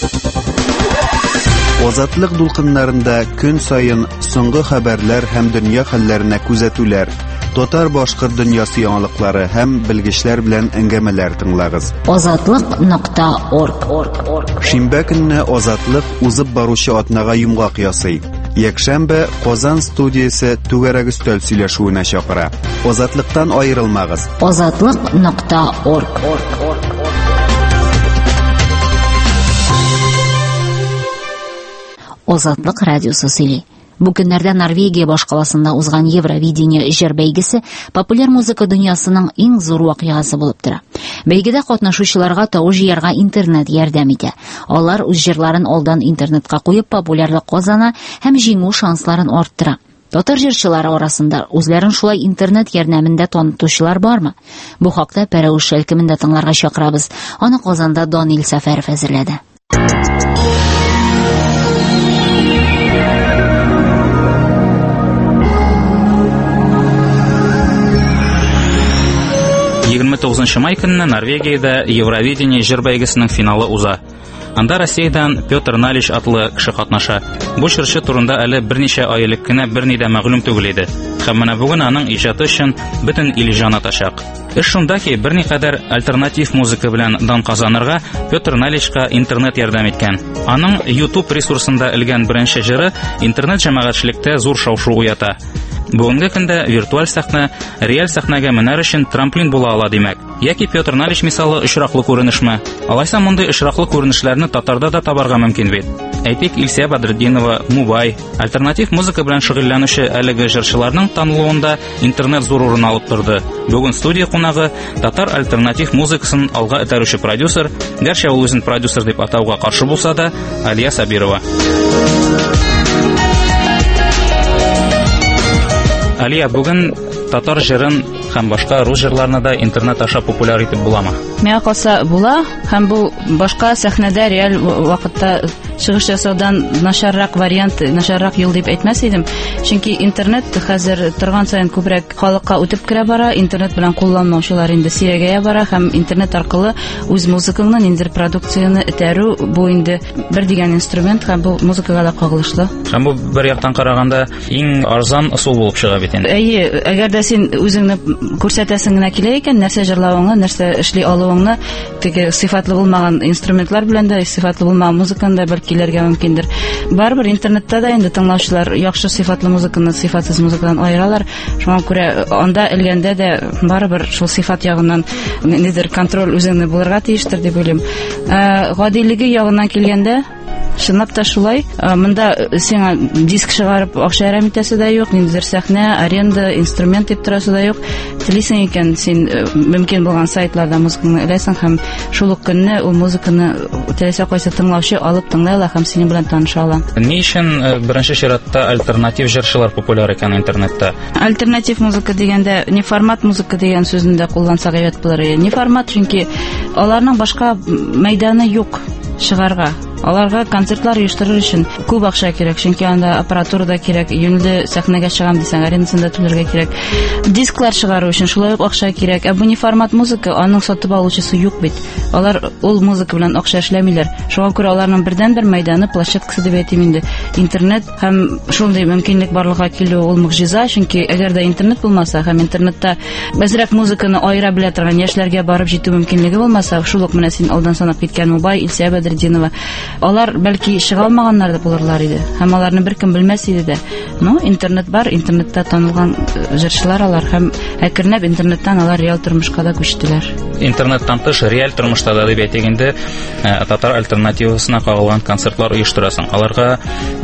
Азатлык дулкыннарында көн сайын соңгы хәбәрләр һәм дөнья хәлләренә күзәтүләр, татар-башкорт дөньясы яңалыклары һәм белгечләр белән әңгәмәләр тыңлагыз. Азатлык.орг. Шимбә көнне Азатлык узып баручы атнага йомгак ясый. Якшәмбе Казан студиясе түгәрәк өстәл сөйләшүенә чакыра. Азатлыктан аерылмагыз. Азатлык.орг. Азатлык радиосы сөйли. Бу көннәрдә Норвегия башкаласында узган Евровидение җыр бәйгесе популяр музыка дөньясының иң зур вакыйгасы булып тора. Бәйгедә катнашучыларга тавыш җыярга интернет ярдәм итә. Алар үз җырларын алдан интернетка куеп популярлык казана һәм җиңү шансларын арттыра. Татар җырчылары арасында үзләрен шулай интернет ярдәмендә танытучылар бармы? Бу хакта Пәрәүш шәлкемендә тыңларга чакырабыз. Аны Казанда Данил Сәфәров әзерләде. 29 май көнне Норвегиядә Евровидение җыр бәйгесенең финалы уза. Анда Россиядән Петр Налич атлы кеше катнаша. Бу җырчы турында әле берничә ай элек кенә берни дә мәгълүм түгел иде. Һәм менә бүген аның иҗаты өчен бөтен ил җан атачак. Эш шунда ки, берникадәр альтернатив музыка белән дан казанырга Петр Наличка интернет ярдәм иткән. Аның YouTube ресурсында элгән беренче җыры интернет җәмәгатьчелектә зур шау-шу уята. Бүгенге көндә виртуаль сәхнә реаль сәхнәгә менәр өчен трамплин була ала димәк. Яки Петр Налич мисалы очраклы күренешме? Алайса мондый очраклы күренешләрне татарда да табарга мөмкин бит. Әйтик, Илсия Бадретдинова, Мубай, альтернатив музыка белән шөгыльләнүче әлеге җырчыларның танылуында интернет зур урын алып торды. Бүген студия кунагы татар альтернатив музыкасын алга этәрүче продюсер, гәрчә ул үзен продюсер дип атауга каршы булса да, Алия Сабирова. Алия, бүген татар җырын һәм башка рус җырларны да интернет аша популяр итеп буламы? Миңа калса була, һәм бу башка сәхнәдә реаль вакытта чыгыш ясаудан начаррак вариант, начаррак юл дип әйтмәс идем. Чөнки интернет хәзер торган саен күбрәк халыкка үтеп керә бара, интернет белән кулланмаучылар инде сирәгәя бара һәм интернет аркылы үз музыкаңны инде продукцияны этәрү бу инде бер дигән инструмент һәм бу музыкага да кагылышлы. Һәм бу бер яктан караганда иң арзан ысул булып чыга бит инде. Әйе, әгәр дә син үзеңне күрсәтәсең генә килә икән, нәрсә җырлавыңны, нәрсә эшли алуыңны теге сыйфатлы булмаган инструментлар белән дә, сыйфатлы булмаган музыканы да килергә мөмкиндер. Барбер интернетта да инде тыңлаучылар яхшы сыйфатлы музыканы сыйфатсыз музыкадан аералар. Шуңа күрә анда элгәндә дә барбер шул сыйфат ягыннан нидер контроль үзеңне булырга тиештер дип уйлыйм. Гадилеге ягыннан килгәндә чынлап та шулай. Монда сиңа диск чыгарып акча әрәм итәсе дә юк, ниндидер сәхнә, аренда, инструмент дип торасы да юк. Телисең икән, син мөмкин булган сайтларда музыканы эләсең һәм шул ук көнне ул музыканы теләсә кайсы тыңлаучы алып тыңлай ала һәм синең белән таныша ала. Ни өчен беренче чиратта альтернатив җырчылар популяр икән интернетта? Альтернатив музыка дигәндә не формат музыка дигән сүзне дә куллансак әйбәт булыр. Не формат, чөнки аларның башка мәйданы юк чыгарга. Аларга концертлар оештырыр өчен күп акча кирәк, чөнки анда аппаратура да кирәк, юньле сәхнәгә чыгам дисәң, арендасында түләргә кирәк. Дисклар чыгару өчен шулай ук акча кирәк. Бу не формат музыка, аның сатып алучысы юк бит. Алар ул музыка белән акча эшләмиләр. Шуңа күрә аларның бердән-бер мәйданы площадкасы дип әйтим инде. Интернет һәм шундый мөмкинлек барлыкка килү ул мөгъҗиза, чөнки әгәр дә интернет булмаса һәм интернетта безрәк музыканы аера белә торган яшьләргә барып җитү мөмкинлеге булмаса, шул ук менә син алдан санап киткән Мубай, Илсия Бадретдинова, алар бәлки чыга алмаганнар да булырлар иде. Һәм аларны беркем белмәс иде дә. Ну, интернет бар, интернетта танылган җырчылар алар һәм әкренләп интернеттан алар реал тормышка да күчтеләр. Интернеттан тыш реаль тормышта да дип әйтгәндә татар альтернативасына кагылган концертлар оештырасың. Аларга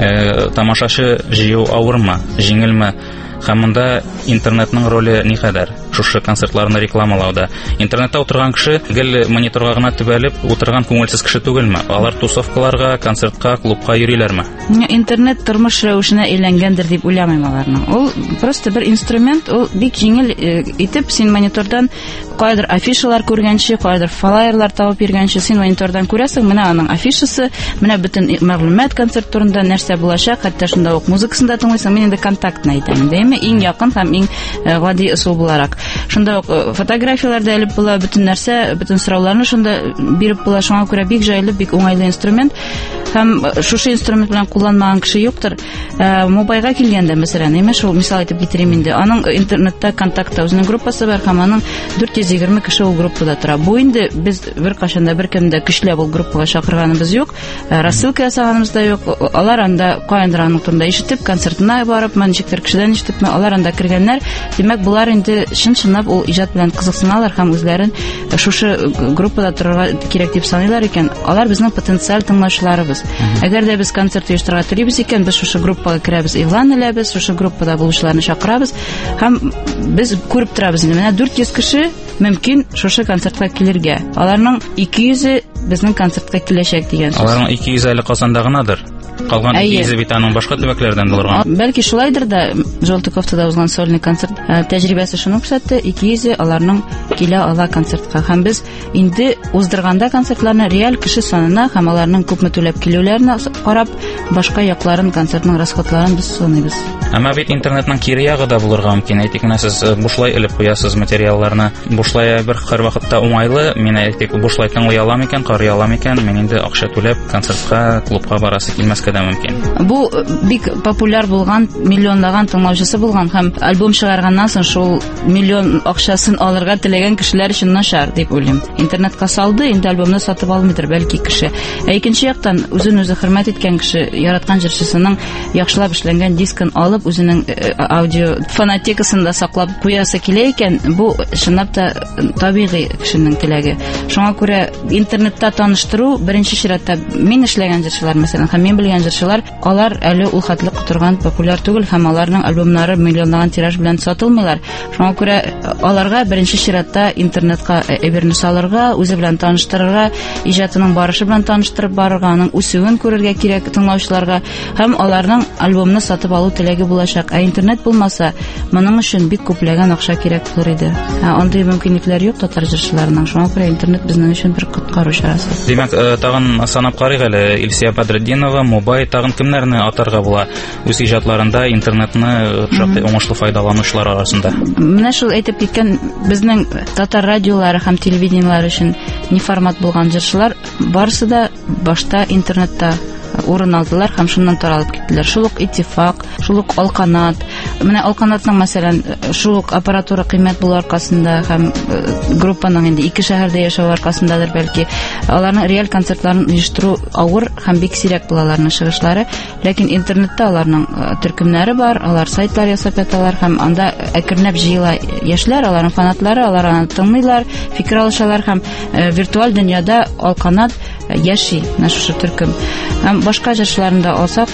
тамашачы җыю авырмы, җиңелме? Һәм монда интернетның роле ни хәдәр? Шушы концертларны рекламалауда. Интернетта утырган кеше гел мониторга гына төбәлеп утырган күңелсез кеше түгелме? Алар тусовкаларга, концертка, клубка йөриләрме? Интернет тормыш рәвешенә әйләнгәндер дип уйламыйм аларның. Ул просто бер инструмент, ул бик җиңел итеп син монитордан кайдыр афишалар күргәнче, кайдыр флайерлар табып йөргәнче син монитордан күрәсең, менә аның афишасы, менә бөтен мәгълүмат концерт турында нәрсә булачак, хәтта шунда ук музыкасын да тыңлыйсың. Мин инде контактны әйтәм, дәйме, иң якын һәм иң гади ысул буларак. Шунда ук фотографияларда элеп була, бөтен нәрсә, бөтен сорауларны шунда биреп була. Шуңа күрә бик җайлы, бик уңайлы инструмент. Һәм шушы инструмент белән кулланмаган кеше юктыр. Мобайга килгәндә, мәсәлән, нимә шул мисал итеп китерим инде. Аның интернетта, контактта үзенең группасы бар һәм аның 420 кеше ул группада тора. Бу инде без бер кашанда беркемдә көчләп ул группага чакырганыбыз юк. Рассылка ясаганыбыз да юк. Алар анда кайындыр аның турында ишетеп, концертына барып, ничектер кешедән ишетеп, алар анда кергәннәр. Димәк, булар инде чын-чынлап ул иҗат белән кызыксыналар һәм үзләрен шушы группада торырга кирәк дип саныйлар икән. Алар безнең потенциаль тыңлаучыларыбыз. Әгәр дә без концерт оештырырга телибез икән, без шушы группага керәбез, игълан итәбез, шушы группада булучыларны чакырабыз һәм без күреп торабыз. Менә 400 кеше мөмкин шушы концертка килергә. Аларның 200 безнең концертка киләчәк дигән сүз. Аларның 200 әле Казанда гынадыр. Калган 200 бит аның башка төбәкләрдән булырга. Бәлки шулайдыр да, Жолтыковтада узган сольный концерт тәҗрибәсе шуны күрсәтте, 200 аларның килә ала концертка. Һәм без инде уздырганда концертларны реаль кеше санына һәм аларның күпме түләп килүләренә карап, башка якларын, концертның расходларын без саныйбыз. Әмма бит интернетның кире ягы да булырга мөмкин. Әйтик, сез бушлай элеп куясыз материалларны. Бушлай бер һәр вакытта уңайлы. Мин әйтик, бушлай тыңлый алам икән, карый алам икән. Мин инде акча түләп концертка, клубка барасы килмәскә дә мөмкин. Бу бик популяр булган, миллионлаган тыңлаучысы булган һәм альбом чыгарганнан соң шул миллион акчасын алырга теләгән кешеләр өчен начар дип уйлыйм. Интернетка салды, инде альбомны сатып алмыйдыр бәлки кеше. Икенче яктан, үзен-үзе хөрмәт иткән кеше, яраткан җырчысының яхшылап эшләнгән дискын алып, үзенең аудио фонотекасында саклап куясы килә икән, бу чынлап та табигый кешенең теләге. Шуңа күрә интернетта таныштыру беренче чиратта мин эшләгән җырчылар, мәсәлән, һәм мин белгән җырчылар, алар әле ул хәтле кутырган популяр түгел һәм аларның альбомнары миллионлаган тираж белән сатылмыйлар. Шуңа күрә аларга беренче чиратта интернетка әйберне салырга, үзе белән таныштырырга, иҗатының барышы белән таныштырып барырга, аның үсүен күрергә кирәк тыңлаучыларга һәм аларның альбомны сатып алу теләге булачак. Интернет булмаса, моның өчен бик күпләгән акча кирәк булыр иде. Андый мөмкинлекләр юк татар җырчыларының. Шуңа күрә интернет безнең өчен бер коткару чарасы. Димәк, тагын санап карыйк әле. Илсия Бадретдинова, Мобай, тагын кемнәрне атарга була үз иҗатларында интернетны шактый уңышлы файдаланучылар арасында? Менә шул әйтеп киткән безнең татар радиолары һәм телевидениелары өчен ни формат булган җырчылар барысы да башта интернетта урын алдылар һәм шуннан таралып киттеләр. Шул ук Иттифак, шул ук Алканат. Менә Алканатның мәсәлән шул ук аппаратура кыйммәт булу аркасында һәм группаның инде 2 шәһәрдә яшәү аркасындадыр бәлки. Аларның реаль концертларын оештыру авыр һәм бик сирәк була аларның чыгышлары. Ләкин интернетта аларның төркемнәре бар, алар сайтлар ясап яталар һәм анда әкренләп җыела яшьләр, аларның фанатлары, алар аны тыңлыйлар, фикер алышалар һәм виртуаль дөньяда Алканат яши, шушы төркем. Һәм башка җырчыларында алсак,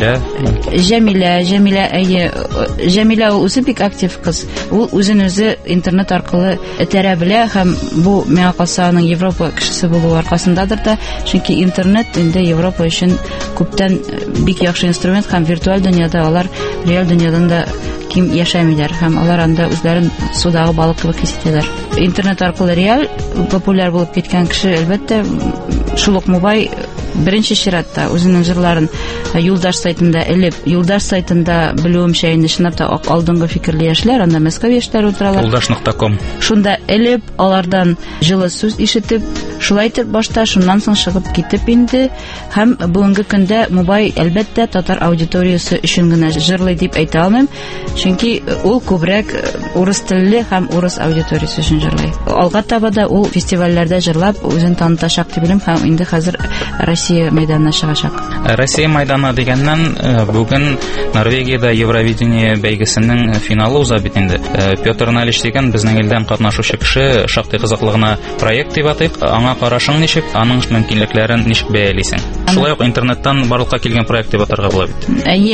Җәмилә ул үзе бик актив кыз. Ул үзен-үзе интернет аркылы этәрә белә һәм бу миңа калса аның Европа кешесе булу аркасындадыр да, чөнки интернет инде Европа өчен күптән бик яхшы инструмент һәм виртуаль дөньяда алар реаль дөньядан да ким яшәмиләр һәм алар анда үзләрен судагы балык кебек хис итәләр. Интернет аркылы реаль популяр булып киткән кеше әлбәттә шул ук Мобай беренче чиратта үзенең җырларын Юлдаш сайтында элеп, Юлдаш сайтында белүемчә инде чынлап та алдынгы фикерле яшьләр, анда Мәскәү яшьләре утыралар. Юлдаш.com. Шунда элеп, алардан җылы сүз ишетеп, шулай итеп башта, шуннан соң чыгып китеп инде һәм бүгенге көндә Мобай әлбәттә татар аудиториясе өчен генә җырлый дип әйтә алмыйм, чөнки ул күбрәк урыс телле һәм урыс аудиториясе өчен җырлый. Алга таба да ул фестивальләрдә җырлап үзен танытачак дип беләм һәм инде хәзер Россия мәйданына чыгачак. Россия мәйданы дигәннән бүген Норвегиядә Евровидение бәйгесенең финалы уза бит инде. Петр Налич дигән безнең илдән катнашучы кеше шактый кызыклы гына проект дип атыйк. Аңа карашың ничек, аның мөмкинлекләрен ничек бәялисең? Шулай ук интернеттан барлыкка килгән проект дип атарга була бит.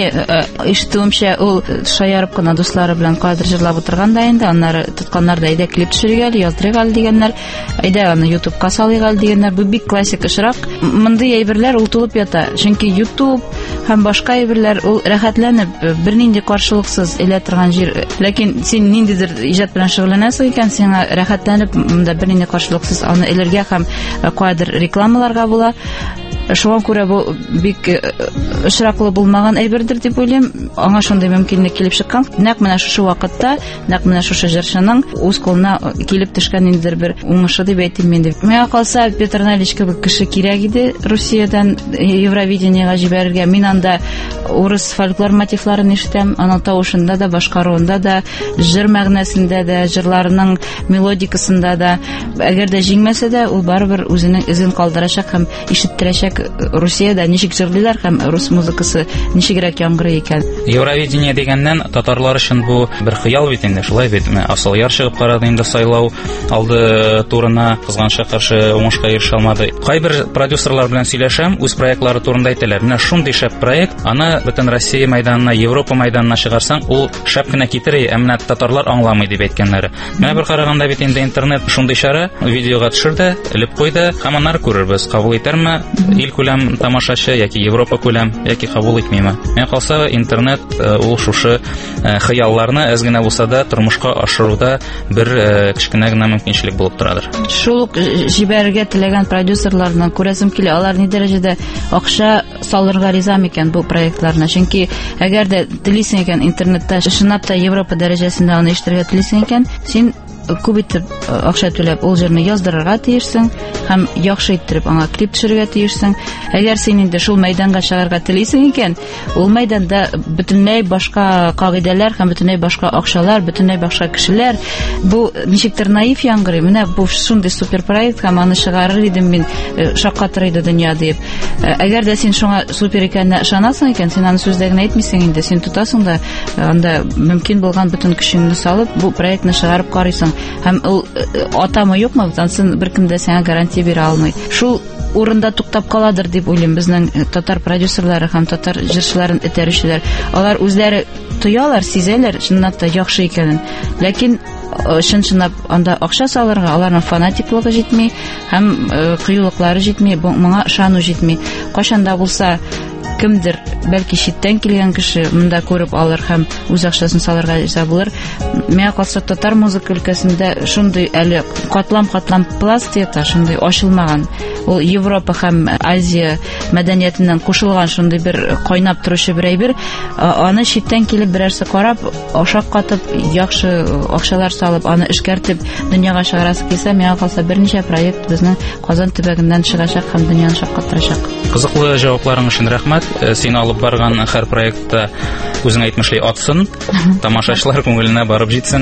Ишетүемчә, ул шаярып кына дуслары белән кадр җырлап утырган да инде, аннары тотканнар да әйдә клип төшерергә, яздырырга дигәннәр, әйдә аны YouTube-ка салыйга дигәннәр. Бу бик классик эшрак. Мондый әйберләр ул тулып ята. Чөнки YouTube һәм башка әйберләр ул рәхәтләнеп, бернинди каршылыксыз элә торган җир. Ләкин син ниндидер иҗат белән шөгыльләнәсең икән, сиңа рәхәтләнеп монда бернинди каршылыксыз аны эләргә һәм кадр рекламаларга була. Шуңа күрә бу бик очраклы булмаган әйбердер дип уйлыйм. Аңа шундый мөмкинлек килеп чыккан. Нәкъ менә шушы вакытта, нәкъ менә шушы җырчының үз кулына килеп төшкән ниндидер бер уңышы дип әйтим мен дип. Миңа калса, Петр Налич кебек кеше кирәк иде Россиядән Евровидениегә җибәрергә. Мин анда урыс фольклор мотивларын ишетәм, аның тавышында да, башкаруында да, җыр мәгънәсендә дә, җырларының мелодикасында да. Әгәр дә җиңмәсә дә, ул барыбер үзенең изен калдырачак һәм ишеттерәчәк Русиядә ничек җырлыйлар һәм рус музыкасы ничегрәк яңгырый икән. Евровидение дигәннән татарлар өчен бу бер хыял бит инде, шулай бит. Асыл яр чыгып карады инде сайлау алды турына, кызганча каршы уңышка ирешә алмады. Кайбер продюсерлар белән сөйләшәм, үз проектлары турында әйтәләр. Менә шундый шәп проект, аны бөтен Россия мәйданына, Европа мәйданына чыгарсаң, ул шәп кенә китерә, ә менә татарлар аңламый дип әйткәннәре. Менә бер караганда бит инде интернет шундый чара, видеога төшерде, элеп куйды, һәм аннары күрербез, кабул итәрме ил күләм тамашачы яки Европа күләм яки кабул итмиме. Миңа калса, интернет ул шушы хыялларны әз генә булса да тормышка ашыруда бер кичкенә генә мөмкинчелек булып торадыр. Шул ук җибәрергә теләгән продюсерларны күрәсем килә. Алар ни дәрәҗәдә акча салырга риза микән бу проектларына? Чөнки әгәр дә телисең икән интернетта чынлап та Европа дәрәҗәсендә аны ишетергә телисең икән, син күп итеп акча түләп ул җырны яздырырга тиешсең һәм яхшы иттереп аңа клип төшерергә тиешсең. Әгәр син инде шул мәйданга чыгарга телисең икән, ул мәйданда бөтенләй башка кагыйдәләр һәм бөтенләй башка акчалар, бөтенләй башка кешеләр. Бу ничектер наив яңгырый. Менә бу шундый супер проект һәм аны чыгарыр идем мин, шаккатыр иде дөнья дип. Әгәр дә син шуңа супер икәнне ышанасың икән, син аны сүздә генә әйтмисең инде, син тотасың да анда мөмкин булган бөтен көчеңне салып бу проектны чыгарып карыйсың. Һәм ул атамы юкмы, тансын беркем дә сиңа гарантия бирә алмый. Шул урында туктап каладыр дип уйлыйм безнең татар продюсерлары һәм татар җырчыларын этәрүчеләр. Алар үзләре тоялар, сизәләр чынлап та яхшы икәнен. Ләкин чынлап анда акча салырга аларның фанатиклыгы җитми һәм кыюлыклары җитми, моңа ышану җитми. Кашанда булса кемдер, бәлки читтән килгән кеше монда күреп алыр һәм үз акчасын салырга риза булыр. Миңа калса, татар музыка өлкәсендә шундый әле катлам пласт ята, шундый ачылмаган. Ул Европа һәм Азия мәдәниятеннән кушылган шундый бер кайнап торучы бер әйбер. Аны читтән килеп берәрсе карап, ашак катып, яхшы акчалар салып, аны эшкәртеп дөньяга чыгарасы килсә, миңа калса берничә проект безнең Казан төбәгеннән чыгачак һәм дөньяны шаккаттырачак. Кызыклы җавапларың өчен рәхмәт. Син алып барган һәр проектта үзең әйтмешли атсын, тамашачылар күңеленә барып җитсен.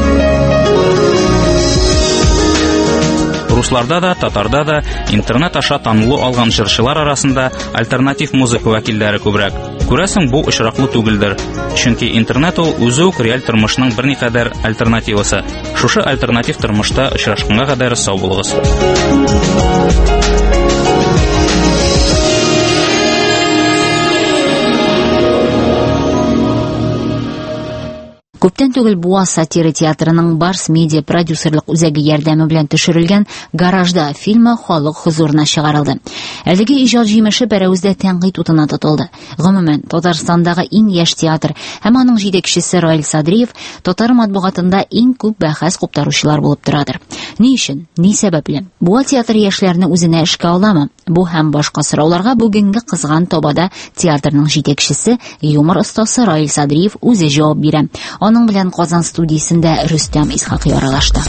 Русларда да, татарда да интернет аша танылу алган җырчылар арасында альтернатив музыка вәкилләре күбрәк. Күрәсең, бу очраклы түгелдер. Чөнки интернет ул үзе үк реаль тормышның берникадәр альтернативасы. Шушы альтернатив тормышта очрашканга кадәр сау булыгыз. Күптән түгел Буаз сатира театрының Барс медиа продюсерлык үзәге ярдәме белән төшерелгән Гаражда фильмы халык хузурына чыгарылды. Әлеге иҗат җимеше бәрәүздә тәнкыйть утына тотылды. Гомумән, Татарстандагы иң яшь театр һәм аның җитәкчесе Раил Садриев татар матбугатында иң күп бәхәс куптаручылар булып торадыр. Ни өчен, ни сәбәпле? Буа театр яшьләрне үзенә эшкә аламы? Бу һәм башка сорауларга бүгенге кызган табада театрның җитәкчесе, юмор остасы Раил Садриев үзе җавап бирә. Аның белән Казан студиясендә Рөстәм Исхакый аралашты.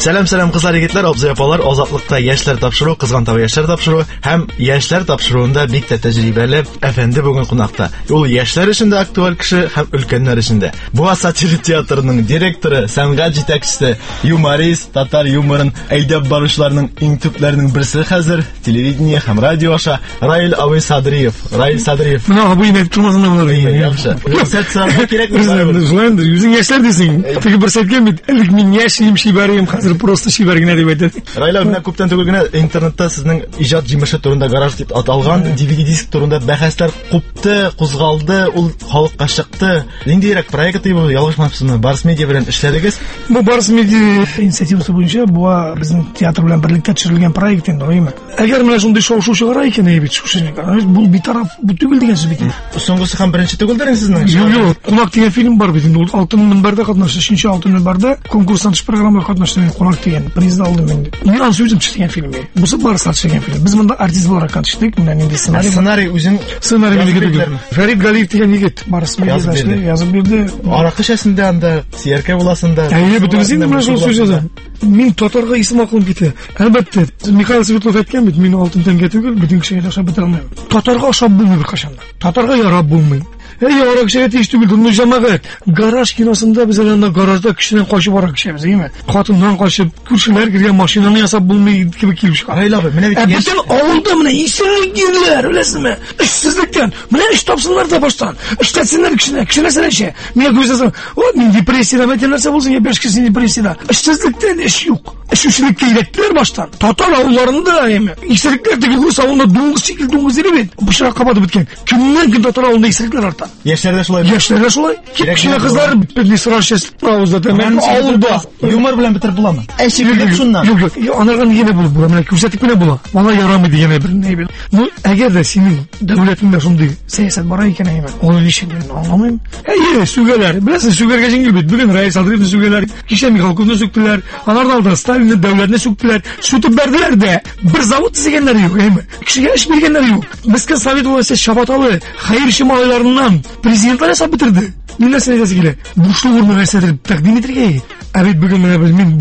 Сәлам кызлар, егетләр, абзый апалар, азатлыкта яшьләр тапшыру, кызгантау яшьләр тапшыру һәм яшьләр тапшыруында бик тә тәҗрибәле әфәнде бүген кунакта. Ул яшьләр өчен дә актуаль кеше һәм өлкәннәр өчен дә. Буа сатира театрының директоры, сәнгать җитәкчесе, юморист, татар юморын әйдәп баручыларның иң төпләренең берсе хәзер телевидение һәм радио аша Раил Абый Садриев. Раил Садриев. Менә абый әйтеп тормасына булыр. Яхшы. Сәтсә кирәкме? Үзең үзең яшьләр дисең. Теге бер сәткән бит. Элек мин яшьим, шибарым, хәзер просто шибар генә дип әйтә. Раил, менә күптән түгел генә интернетта сезнең иҗат җимеше турында, гараж дип аталган DVD диск турында бәхәсләр купты, кузгалды, ул халыкка чыкты. Ниндирәк проект бу? Ялгышмапсызмы? Барс медиа белән эшләдегез? Бу Барс медиа инициативасы буенча бу безнең театр белән берлектә төшерелгән проект инде, әйме. Әгәр менә шундый шоу чыгара икән, бит шушынча. Бу битараф, бу түгел дигән сүз бит. Соңгысы һәм беренче түгелдер сезнең? Юк, Кунак дигән фильм бар бит инде. Ул алтын мөнбәрдә катнашты, 3нче алтын мөнбәрдә конкурстан төш программага катнашты. Кунак дигән приз алдым инде. Мин сүзем төшкән фильм. Бусы Барс төшкән фильм. Biz монда артист буларак катнаштык. Менә нинди сценарий. Сценарий үзең сценарий Фәрит Галиев дигән егет Барс медиа язып бирде. Аракы шәсендә анда сияркә буласында. Әйе, бөтенсез инде менә шул сүз яза. Мин татарга исем акылым китә. Әлбәттә, Михаил Светлов әйткән бит, мин алтын тәнгә түгел, бөтен кешегә ашап бетә алмыйм. Татарга ашап булмый бер кашанда. Татарга ярап булмый. Ярак кешегә тиеш түгел, ул җәмәгать. Гараж киносында без әле гаражда кешенән качып бара кешебез, әйме? Хатыннан качып, күршеләр кергән машинаны ясап булмый дип килеп чыга. Айлабы, менә бит бөтен авылда менә исемлек ирләр, беләсезме? Эшсезлектән, менә эш тапсыннар да баштан. Эштәсеннәр кешенә сәләшә. Мин күзәсем, вот мин депрессиядә мәтәләрсә булсын, я 5 кеше депрессиядә. Эшсезлектән эш юк. Эшүчелек кирәкләр баштан. Татар авылларында, әйме? Исерекләр теге рус авылында дуңгыз шикел дуңгыз ире бит. Бушрак кабады биткән. Кемнән татар авылында исерекләр арта? Яшьләрдә шулай. Яшьләрдә шулай. Кичә кызлар битли срашчас авызда тәмам авылда. Юмор белән битер буламы? Әшиклек шуннан. Юк, анарга нигә була? Менә күрсәтеп менә була. Мала ярамый дигән бер нәйбел. Ну, әгәр дә синең дәүләтеңдә шундый сәясәт бара икән, әйме? Аны ничек аңламыйм. Әйе, сүгәләр. Беләсез, сүгәргә җиңел бит. Бүген Раил Садриевны сүгәләр. Кичә Михалковны сүктеләр. Анардан алда Сталинны дәүләтне сүктеләр. Сүтеп бәрделәр дә. Бер завод төзегәннәр юк, әйме? Кешегә эш биргәннәр юк. Мескен Совет власте Шабаталы хәерче малайларыннан президентлар ясап битерде. Мине сәясәт килә. Бушлы урынга әсәдер тәкъдим итәргә. Әбит бүген менә мин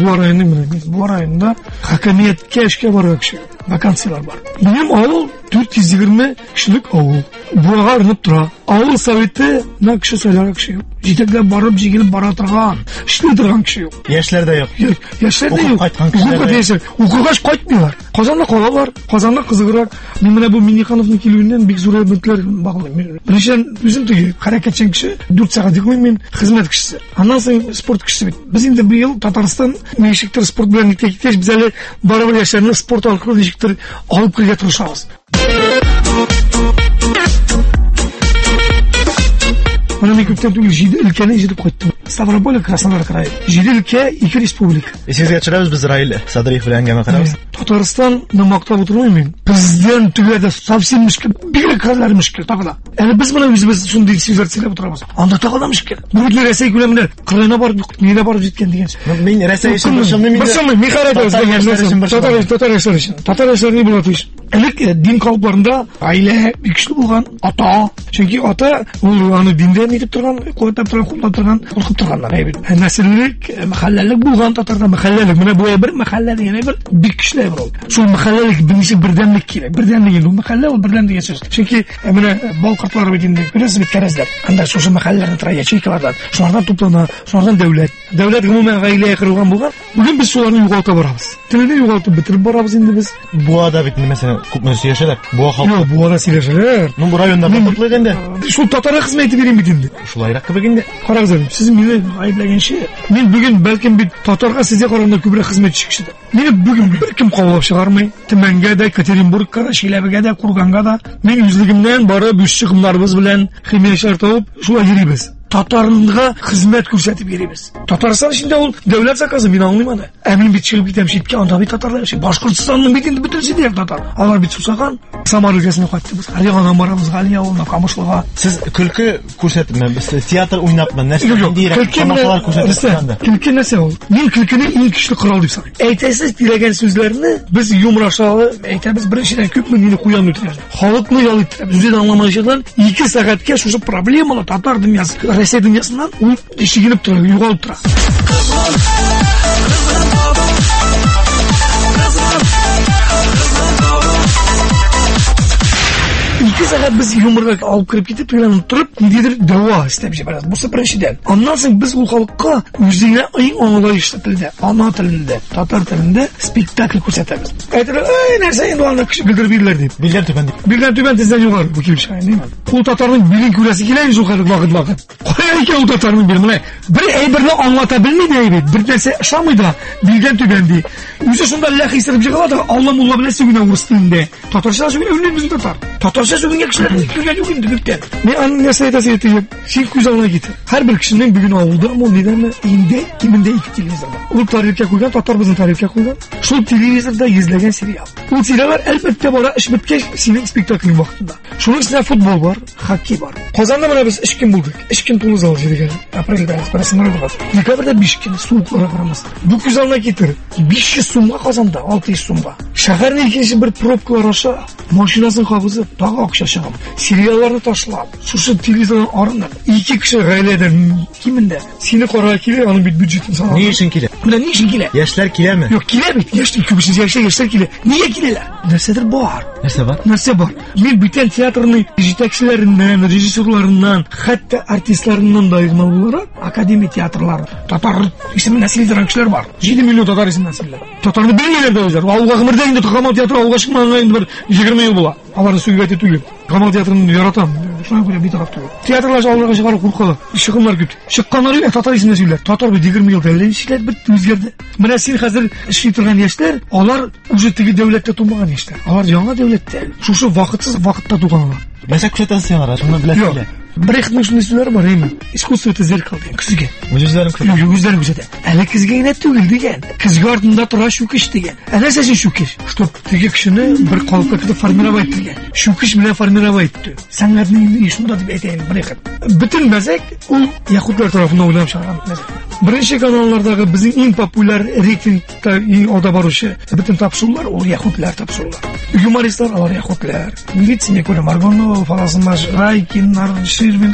бу районда хакимияткә эшкә барырга кеше. Вакансиялар бар. Минем авыл 420 кешелек авыл. Буага арынып тора. Авыл советы на кеше сайларга кеше юк. Җитәкләп барып җигелеп бара торган, эшли торган кеше юк. Яшьләрдә юк. Яшьләрдә юк. Укыгач кайтмыйлар. Казанда калалар. Казанда кызыграк. Мин менә бу Минихановның килүеннән бик зур өметләр баглыйм. Беренчән үзем теге хәрәкәтчән кеше 4 сәгать йоклыйм мин, хезмәт кешесе. Аннан соң спорт кешесе бит. Без инде бу ел Татарстан ничектер спорт белән итә без әле барыбер яшьләрне спорт аркылы ничектер алып килергә тырышабыз. Менә мин күптән түгел җиде өлкәне җитеп кайттым. Ставрополь, Краснодар крае. Җиде өлкә, 2 республика. Сезгә төшерәбез без Раил Садриев белән гәмә кылабыз. Татарстанны мактап утырмыйм мин. Президент түгелдә совсем мишкил, бигрәк хәлләр мишкил тагыда. Әле biz менә үзебез шундый сүзләр сөйләп утырабыз. Анда тагыда мишкил. Бүген Россия күләмендә Кырыйна барып юк, нидә барып җиткән дигән. Мин Россия өчен башымны мин харап итәм. Татар эшләре була тиеш. Элек дин калыпларында аилә бик көчле булган, ата. Чөнки ата ул аны диндә нитеп торган, куәтләп торган, куллап торган, куркып торганнар. Нәселлек, мәхәлләлек булган татарда мәхәлләлек. Менә бу бер мәхәллә дигән бер бик көчле бер ул. Шул мәхәлләлек беренче бердәмлек кирәк. Бердәмлек инде мәхәллә ул бердәм дигән сүз. Чөнки менә балкартлар бит инде берсе бит тәрәзләр. Анда шушы мәхәлләләрне тора ячейкалардан, шулардан туплана, шулардан дәүләт. Дәүләт гомумән гаиләгә кырылган булган. Бүген без шуларны югалта барабыз. Телне югалтып бетереп барабыз инде без. Буада бит мәсәлән күпме сөйләшәләр. Буа халкы. Юк, буада сөйләшәләр. Ну бу районда туплый инде. Шул татар хезмәте бирим бит инде. Шулайрак кебек инде. Карагыз, сез мине гаепләгәнчә, мин бүген бәлкем бит татарга сезгә караганда күбрәк хезмәт чикшеде. Мине бүген беркем каулап чыгармый. Төмәнгә дә, Екатеринбургка да, Шиләбегә дә, Курганга да. Мин үзлегемнән барып, үз чыгымнарыбыз белән химия тауып, шулай йөрибез. Татарынга хезмәт күрсәтеп йөрибез. Татарстан эчендә ул дәүләт заказы, мин аңлыйм аны. Мин бит чыгып китәм читкә, анда бит татарлар яши. Башкортстанның бит инде бөтенсе дияк татар. Алар бит сусаган. Самар өлкәсенә кайттыбыз. Алиганнан барабыз, Галия авылына, Камышлыга. Сез көлке күрсәтмә, театр уйнапмы, нәрсә диярәк тамаклар күрсәтәсез. Көлке нәрсә ул? Мин көлкене иң көчле корал дип саныйм. Әйтәсез диләгән сүзләрне без юморашалы әйтәбез, беренчедән күпме мине куян үтәрәбез. Халыкны ял иттерәбез. Үзен аңламаучыдан 2 сәгатькә шушы проблемалы татар дөньясы, Россия дөньясыннан ул ишигенеп тора, югалып тора. 2 saat biz юморга алып кирип кетип, турып, недедир дава истеп жиберебиз. Бусы биринчиден. Андан соң biz ул халыкка үзеңә иң аңлаешлы телдә, ана телендә, татар телендә спектакль күрсәтәбез. Әйтәләр, "Эй, нәрсә инде аны кеше гөлдер бирәләр" дип. Билгән түбән тиздән югары бу килешә, әйеме? Ул татарның билен күрәсе килә инде шул вакыт. Кая икән ул татарның билен? Менә бер әйберне аңлата белмәде әйбет. Бер нәрсә ышамый да, билгән түбән ди. Үзе шунда ләх исереп җыгыла да, Алла мулла белән сөйләнә урыс телендә. Татарча сөйләүне без татар. Татарча сөйләгән кешеләр килгән юк инде күптән. Мен аны нәрсә әйтәсе итеп, син күз алдына китер. Һәрбер кешенең бүген авылда мо нидәме инде кимендә 2 телевизор бар. Ул тарихка куйган, татар безнең тарихка куйган. Шул телевизорда йөзләгән сериал. Ул сериаллар әлбәттә бара эш беткәч синең спектакль вакытында. Шуның өстенә футбол бар, хоккей бар. Казанда менә без 3 көн булдык. 3 көн тулы зал җидегән. Апрельдә спортсменнар бар. Декабрьдә 5 көн суыклыгы карамас. Бу күз алдына китер. 500 сумга Казанда, 600 сумга. Шәһәрнең икенче бер пробкалар аша машинасын кабызып, тагы акча чыгам. Сериалларны ташлап, шушы телевизордан арынып, 2 кеше гаиләдән кимендә сине карарга килә, аның бит бюджетын сала. Ни өчен килә? Менә ни өчен килә? Яшьләр киләме? Юк, килә бит. Яшьләр килә. Нигә киләләр? Нәрсәдер бар. Нәрсә бар? Мин бүтән театрның җитәкчеләреннән, режиссерларыннан, хәтта артистларыннан да игътибар буларак, академия театрлары, татар исеменә силдерән кешеләр бар. 7 миллион татар исеменә силдер. Татарны белмәйләр дә үзләр. Авылга гомердә инде Камал театры авылга чыкмаган инде бер 20 ел була. Аларны сүгәте түгел. Камал театрын яратам. Шуңа күрә бит тараф түгел. Театрлар авылга чыгарып куркалар. Чыгымнар күп. Чыкканнар юк, татар исеменә сөйләр. Татар бит 20 елда эшләр бит үзгәрде. Менә син хәзер эшли торган яшьләр, алар уже теге дәүләттә тумаган яшьләр. Алар яңа дәүләттә. Шушы вакытсыз вакытта туганлар. Мәсәк күрсәтәсез яңара, шуны беләсезме? Брехтның шундый сүзләре бар, әйме? Искусство это зеркало дигән кызга. Үзләрен күрсәтә. Үзләрен күрсәтә. Әле кызга генә түгел дигән. Кызга артында тора шүкеш дигән. Нәрсә өчен шүкеш? Чтоб теге кешене бер калыпка кертеп формировать итергән. Шүкеш белән формировать итү. Сәнгатьнең ишунда дип әйтәм, брехт. Бөтен мәзәк ул яһудлар тарафыннан уйлап чыгарган мәзәк. Беренче каналлардагы безнең иң популяр рейтингта иң алда баручы бөтен тапшырулар ул яһудлар тапшырулар. Юмористлар алар яһудлар. Милиция күрә Маргонов, Фаласмаш, Райкин, Ширвин,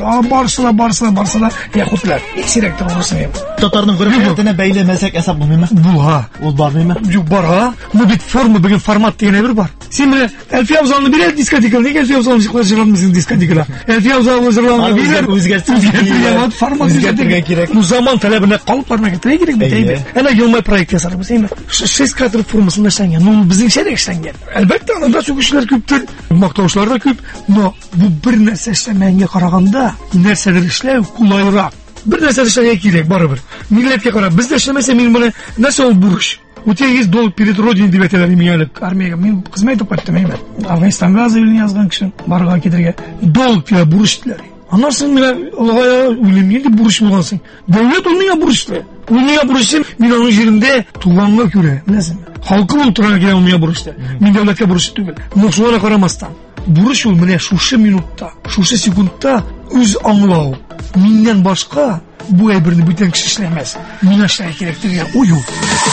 барсыла яһудлар. Сирәк торгызмыйм. Татарның гөрәфләренә бәйле мәсәк әсәп булмыймы? Була. Ул бармыймы? Юк, бара. Бу бит форма дигән формат дигән бер бар. Син менә Әлфия Абзалны бирә дискотека, нигә Әлфия Абзалны җырлармысың дискотекада? Әлфия Абзалны җырларга бирә. Үзгәртергә форма үзгәртергә кирәк. Ну заман таләбенә калып бармага кирәк бит әйбер. Әнә елмай проект ясарбыз, әйме? 6 кадр формасында эшләнгән. Ну безнең шәрәк эшләнгән. Әлбәттә анда сүгешләр күптер, мактаучылар да күп, но бу бер нәрсә эшләмәнгә караганда нәрсәдер эшләү кулайрак. Бер нәрсә эшләргә кирәк барыбер. Милләткә карап, бездә эшләмәсә мин моны нәрсә ул бурыч? У тебя есть долг перед родиной дип әйтәләр мине армиягә. Мин хезмәт итеп кайттым, әйме? Афганстанга заявление язган кеше, барга китәргә. Долг тия бурыч диләр. Аннан соң мин Аллага үлем инде бурыч булгансың. Дәүләт ул миңа бурычлы. Ул миңа бурычлы, мин аның җирендә туганга күрә, беләсеңме? Халкы ул турыга килә ул миңа бурычлы. Мин дәүләткә бурычлы түгел. Но шуңа карамастан, бурыч ул менә шушы минутта, шушы секундта үз аңлау. Миннән башка бу әйберне бүтән кеше эшләмәс. Мин эшләргә кирәк дигән уй ул.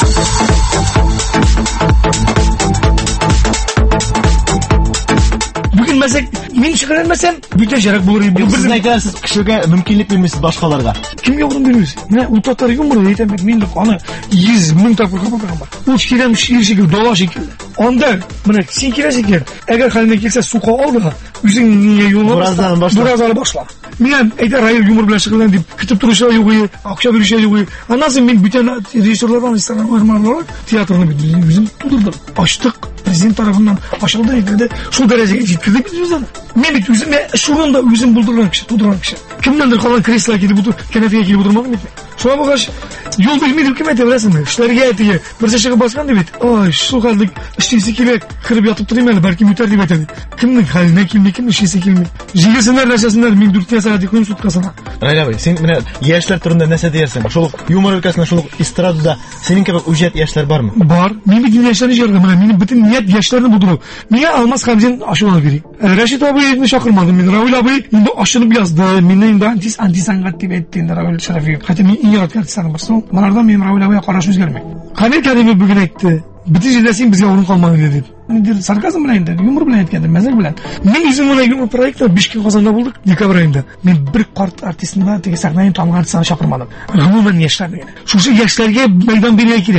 Бүген мәсәк мин шөгыльләнмәсәм, бүтән шәрәк булыр иде. Бер әйтәсез, кешегә мөмкинлек бирмисез башкаларга. Кимгә урын бирмисез? Менә ул татар юморы әйтәм бит, мин аны 100 мең тапкыр капкан бар. Ул шикеләм шикелле, дала шикелле. Анда менә син киләсең, әгәр хәлеңә килсә сука алды, үзеңне юллап буразаны башла. Мин әйтә район юмор белән шөгыльлән дип көтеп торучылар юк, акча бирүчеләр юк. Аннан соң мин бүтән режиссерлардан истәгән театрны бит үзем тудырдым. Ачтык. Президент тарафынан ашылды, итилде. Шул дәрәҗәгә җиткерде бит үзен. Мен бит үземә шугында үзем булдырган кеше, тудырган кеше. Кемнәндер калган кресло килеп утыр, кәнәфигә килеп утырмадым бит. Шуңа багаш юл белмәдем кем әйтә беләсеңме? Эшләргә әйтә, берсе чыгып баскан дип бит. Ой, шул хәлдә эшлисе килә, кырып ятып торыйм әле, бәлки үтәр дип әйтә. Кемнең хәленә кимнең эшлисе килми. Җигесеннәр нәрсәсеннәр мин 4 сәгать икән суткасына. Райла бай, син менә яшьләр турында нәрсә диярсең? Шул юмор өлкәсендә шул эстрадада синең кебек үҗәт яшьләр бармы? Бар. Мин бит яшьләрне җыярга, менә минем бөтен ният яшьләрне булдыру. Миңа Алмаз Хәмзин ачуланып йөри. Рәшит абыйны чакырмадым мин. Равил абый инде ачылып язды. Мине инде антисәнгать дип әйтте инде Равил Шәрәфиев. Хәтта мин иң яраткан артистларым бар. Монардан мин Равил абыйга караш үзгәрмәй. Камил Кәримов бүген әйтте. Бөтен җирдә син безгә урын калмаган диде. Инде сарказм белән инде, юмор белән әйткәндер, мәзәк белән. Мин үзем менә юмор проектта 5 көн Казанда булдык, декабрь айында. Мин бер карт артистны теге сәхнәне тамган артистны чакырмадым. Гомумән яшьләрне. Шушы яшьләргә мәйдан бирергә кирәк.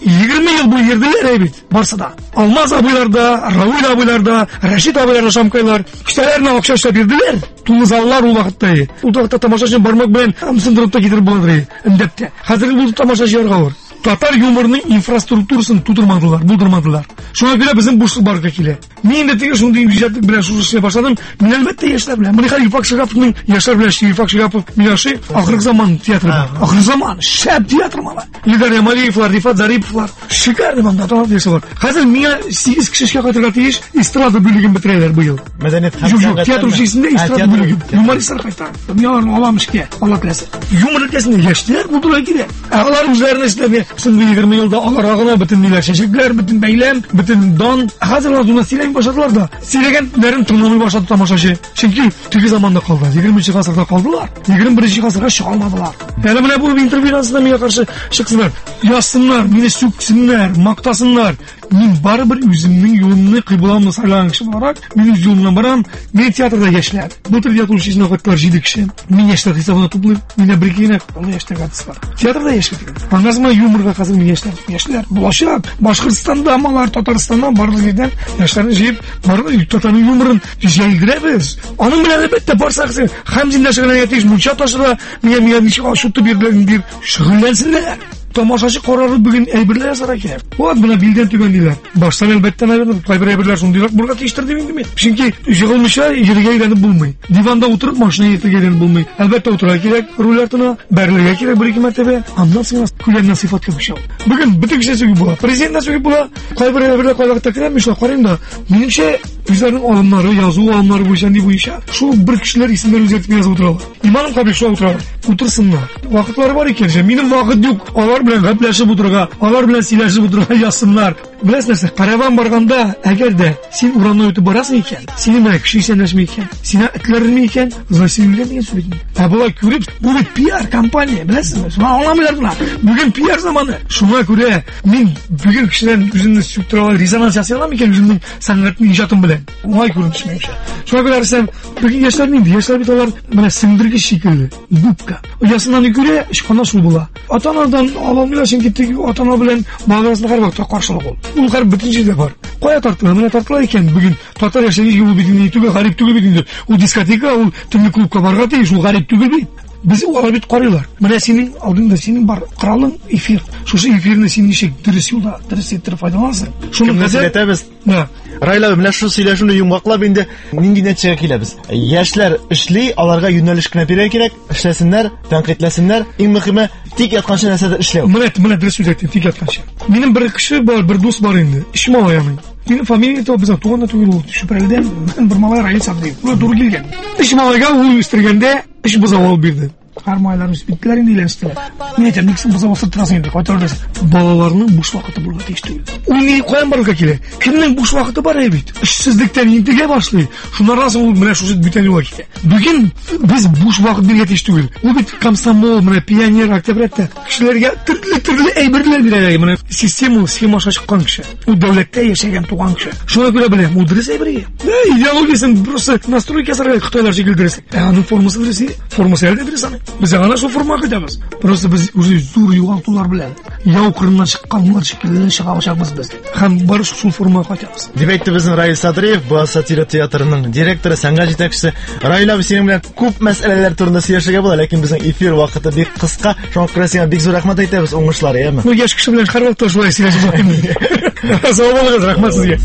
20 ел буе йөрделәр бит. Барсы да. Алмаз абыйларда, Равил абыйларда, Рәшит абыйларда шамкайлар, кешеләрне акча эшләп бирделәр. Тулы заллар ул вакытта. Ул вакытта тамашачы бармак белән сындырып та китереп булдырый. Индәптә. Хәзерге бу тамашачыларга авыр. Татар юморының инфраструктурасын тудырмадылар, булдырмадылар. Шуңа күрә безнең бушлык барга килә. Мин дә теге шундый иҗатлык белән шушы башладым. Мин әлбәттә яшьләр белән. Менә хәзер Ифак Шигаповның яшьләр белән Ифак Шигапов Милаши ахыргы заман театры. Ахыргы заман шәп театр мала. Илдар Ямалиевлар, Рифат Зариповлар шикарный банда талант ясалар. Хәзер миңа 8 кешегә кайтырга тиеш эстрада бүлеген бетерәләр быел. Мәдәният һәм сәнгать театр училищесында эстрада бүлеген. Юмористлар кайта. Миңа алам эшкә. Алла теләсә. Юмор өлкәсендә яшьләр булдыра кирәк. Алар үзләренә эшләп, соңгы 20 елда аларга бөтен милләт чәчәкләр, бөтен бәйләм, бөтен дан. Хәзер алар сөйләй башладылар да. Сөйләгәннәрен тыңламый башлады тамашачы. Чөнки теге заманда калды. 20-нче гасырда калдылар. 21-нче гасырга чыга алмадылар. Әле менә бу интервьюларында миңа каршы чыксыннар. Ясыннар, мине сүксеннәр, мактасыннар. Мин барыбер үземнең юлымны кыйбламны сайлаган кеше буларак, мин үз юлымнан барам. Мин театрда яшьләр. Бу театр училищесына кайттылар 7 кеше. Мин яшьләр хисабына туплыйм. Мине бер генә аны яшьтәге атсылар. Театрда яшьләр. Аңласма юморга хәзер мин яшьләр. Булачак. Башкортстанда, малар Татарстаннан барлык жердән яшьләрне җыеп, барлык татарның юморын җәйдерәбез. Аның белән әлбәттә барсак, Хәмзин шөгыльләнә тиеш, мунча ташыра, миңа ничек ашытып бирделәр, шөгыльләнсеннәр. Тамашачы карары бүген әйберләр ясарга кирәк. Вот менә билдән түбән диләр. Баштан әлбәттә наверное кайбер әйберләр шундыйлар бурга тиештерде инде мин. Чөнки җыгылмыша җиргә әйләнеп булмый. Диванда утырып машина ятырга әйләнеп булмый. Әлбәттә утырга кирәк, рульләртына бәрләргә кирәк бер-ике мәртәбә. Аннан соң күләмнән сыйфатка күчә. Бүген бөтен кеше сүгү була. Президент сүгү була. Кайбер әйберләр кайвакытта керәм, мин карыйм да. Минемчә үзләренең алымнары, язу алымнары буенча шул бер кешеләр исемнәр үзгәртеп язып утыралар. Иманым кабил шул утыралар. Утырсыннар. Вакытлары бар икән, минем вакыт юк. Алар белән гәпләшеп утырга, алар белән сөйләшеп утырга ясыннар. Беләсез нәрсә? Караван барганда, әгәр дә син урамны үтеп барасың икән, синең белән кеше исәнләшми икән, сине этләрме икән, засилгән дигән сүз. Булай күреп, бу бит пиар компания, беләсезме? Шуны аңламыйлар була. Бүген пиар заманы. Шуңа күрә мин бүген кешеләрне үземне сүктүрә резонанс ясый алам икән үземнең сәнгатьне иҗатым белән. Уңай күренешмәүчә. Шуңа күрә рәсем бүген яшьләр нинди? Яшьләр бит алар менә сеңдергеч шикелле, губка. Ясыннан күрә ишкана шул була. Ата-анадан аламыйлар, чөнки теге ата-ана белән балаларына һәрвакыт каршылык ул. Ул һәр бөтен җирдә бар. Кая тартыла? Менә тартыла икән бүген татар яшәгән юл бит түгел, гарип түгел бит инде. Ул дискотека, ул төнлек клубка барырга тиеш, ул гарип түгел бит. Без алар бит карыйлар. Менә синең алдыңда синең бар коралың эфир. Шушы эфирне син ничек дөрес юлда, дөрес итеп файдалансың. Шуны әйтәбез. Райла менә шу сөйләшүне йомгаклап инде нинди нәтиҗәгә киләбез. Яшьләр эшли, аларга юнәлеш кенә бирә кирәк, эшләсеннәр, тәнкыйтьләсеннәр. Иң мөһиме тик ятканчы нәрсәдә эшләү. Менә дөрес сүз әйттең, тик ятканчы. Минем бер кеше бар, бер дус бар инде. Ишмал аяны. Минем фамилия то безнең туган түгел ул. Шөпрәлдән мен бер малай Раис абзый. Ул туры килгән. Ишмалга ул үстергәндә эш бузавыл бирде. Кармайларын битләрен диләнстеләр. Мин әйтәм, никсен бузавыл торасың инде, кайтырдыз. Балаларның буш вакыты булырга тиеш түгел. Ул ни каян барырга килә? Кемнең буш вакыты бар бит? Эшсезлектән интегә башлый. Шуннан соң ул менә шушы бүтән юлга китә. Бүген без буш вакыт биргә тиеш түгел. Ул бит комсомол, менә пионер, октябрьтә кешеләргә төрле әйберләр бирә. Менә схемаша чыккан кеше. Ул дәүләттә яшәгән туган кеше. Шуңа күрә беләм, ул дөрес әйбергә. Идеологиясын просто настройка ясарга Хитайлар шикелле дөрес. Аның формасы дөрес, формасы әле дөрес аны. Без аңа шул формага китәбез. Просто без үзе зур югалтулар белән яу кырыннан чыкканнар шикелле чыга башабыз без. Һәм бар шул формага кайтабыз. Дип әйтте безнең Раил Садриев, бу сатира театрының директоры, сәнгать җитәкчесе. Раил абый, синең белән күп мәсьәләләр турында сөйләшергә була, ләкин безнең эфир вакыты бик кыска. Шуңа күрә сиңа бик зур рәхмәт әйтәбез, уңышлар, яме. Ну, яшь кеше белән һәрвакыт шулай сөйләшеп булмый. Сау булыгыз, рәхмәт сезгә.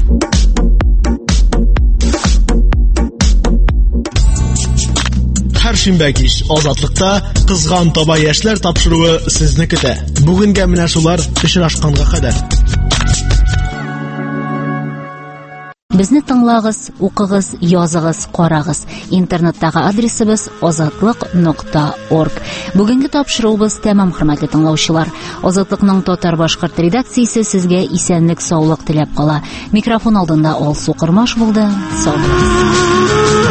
Һәр шимбә кич Азатлыкта кызган таба яшьләр тапшыруы сезне көтә. Бүгенгә менә шулар очрашканга кадәр. Безне тыңлагыз, укыгыз, языгыз, карагыз. Интернеттагы адресыбыз azatlык.org. Бүгенге тапшыруыбыз тәмам, хөрмәтле тыңлаучылар. Азатлыкның татар-башкорт редакциясе сезгә исәнлек, саулык теләп кала. Микрофон алдында Алсу Кырмаш булды. Сау булыгыз.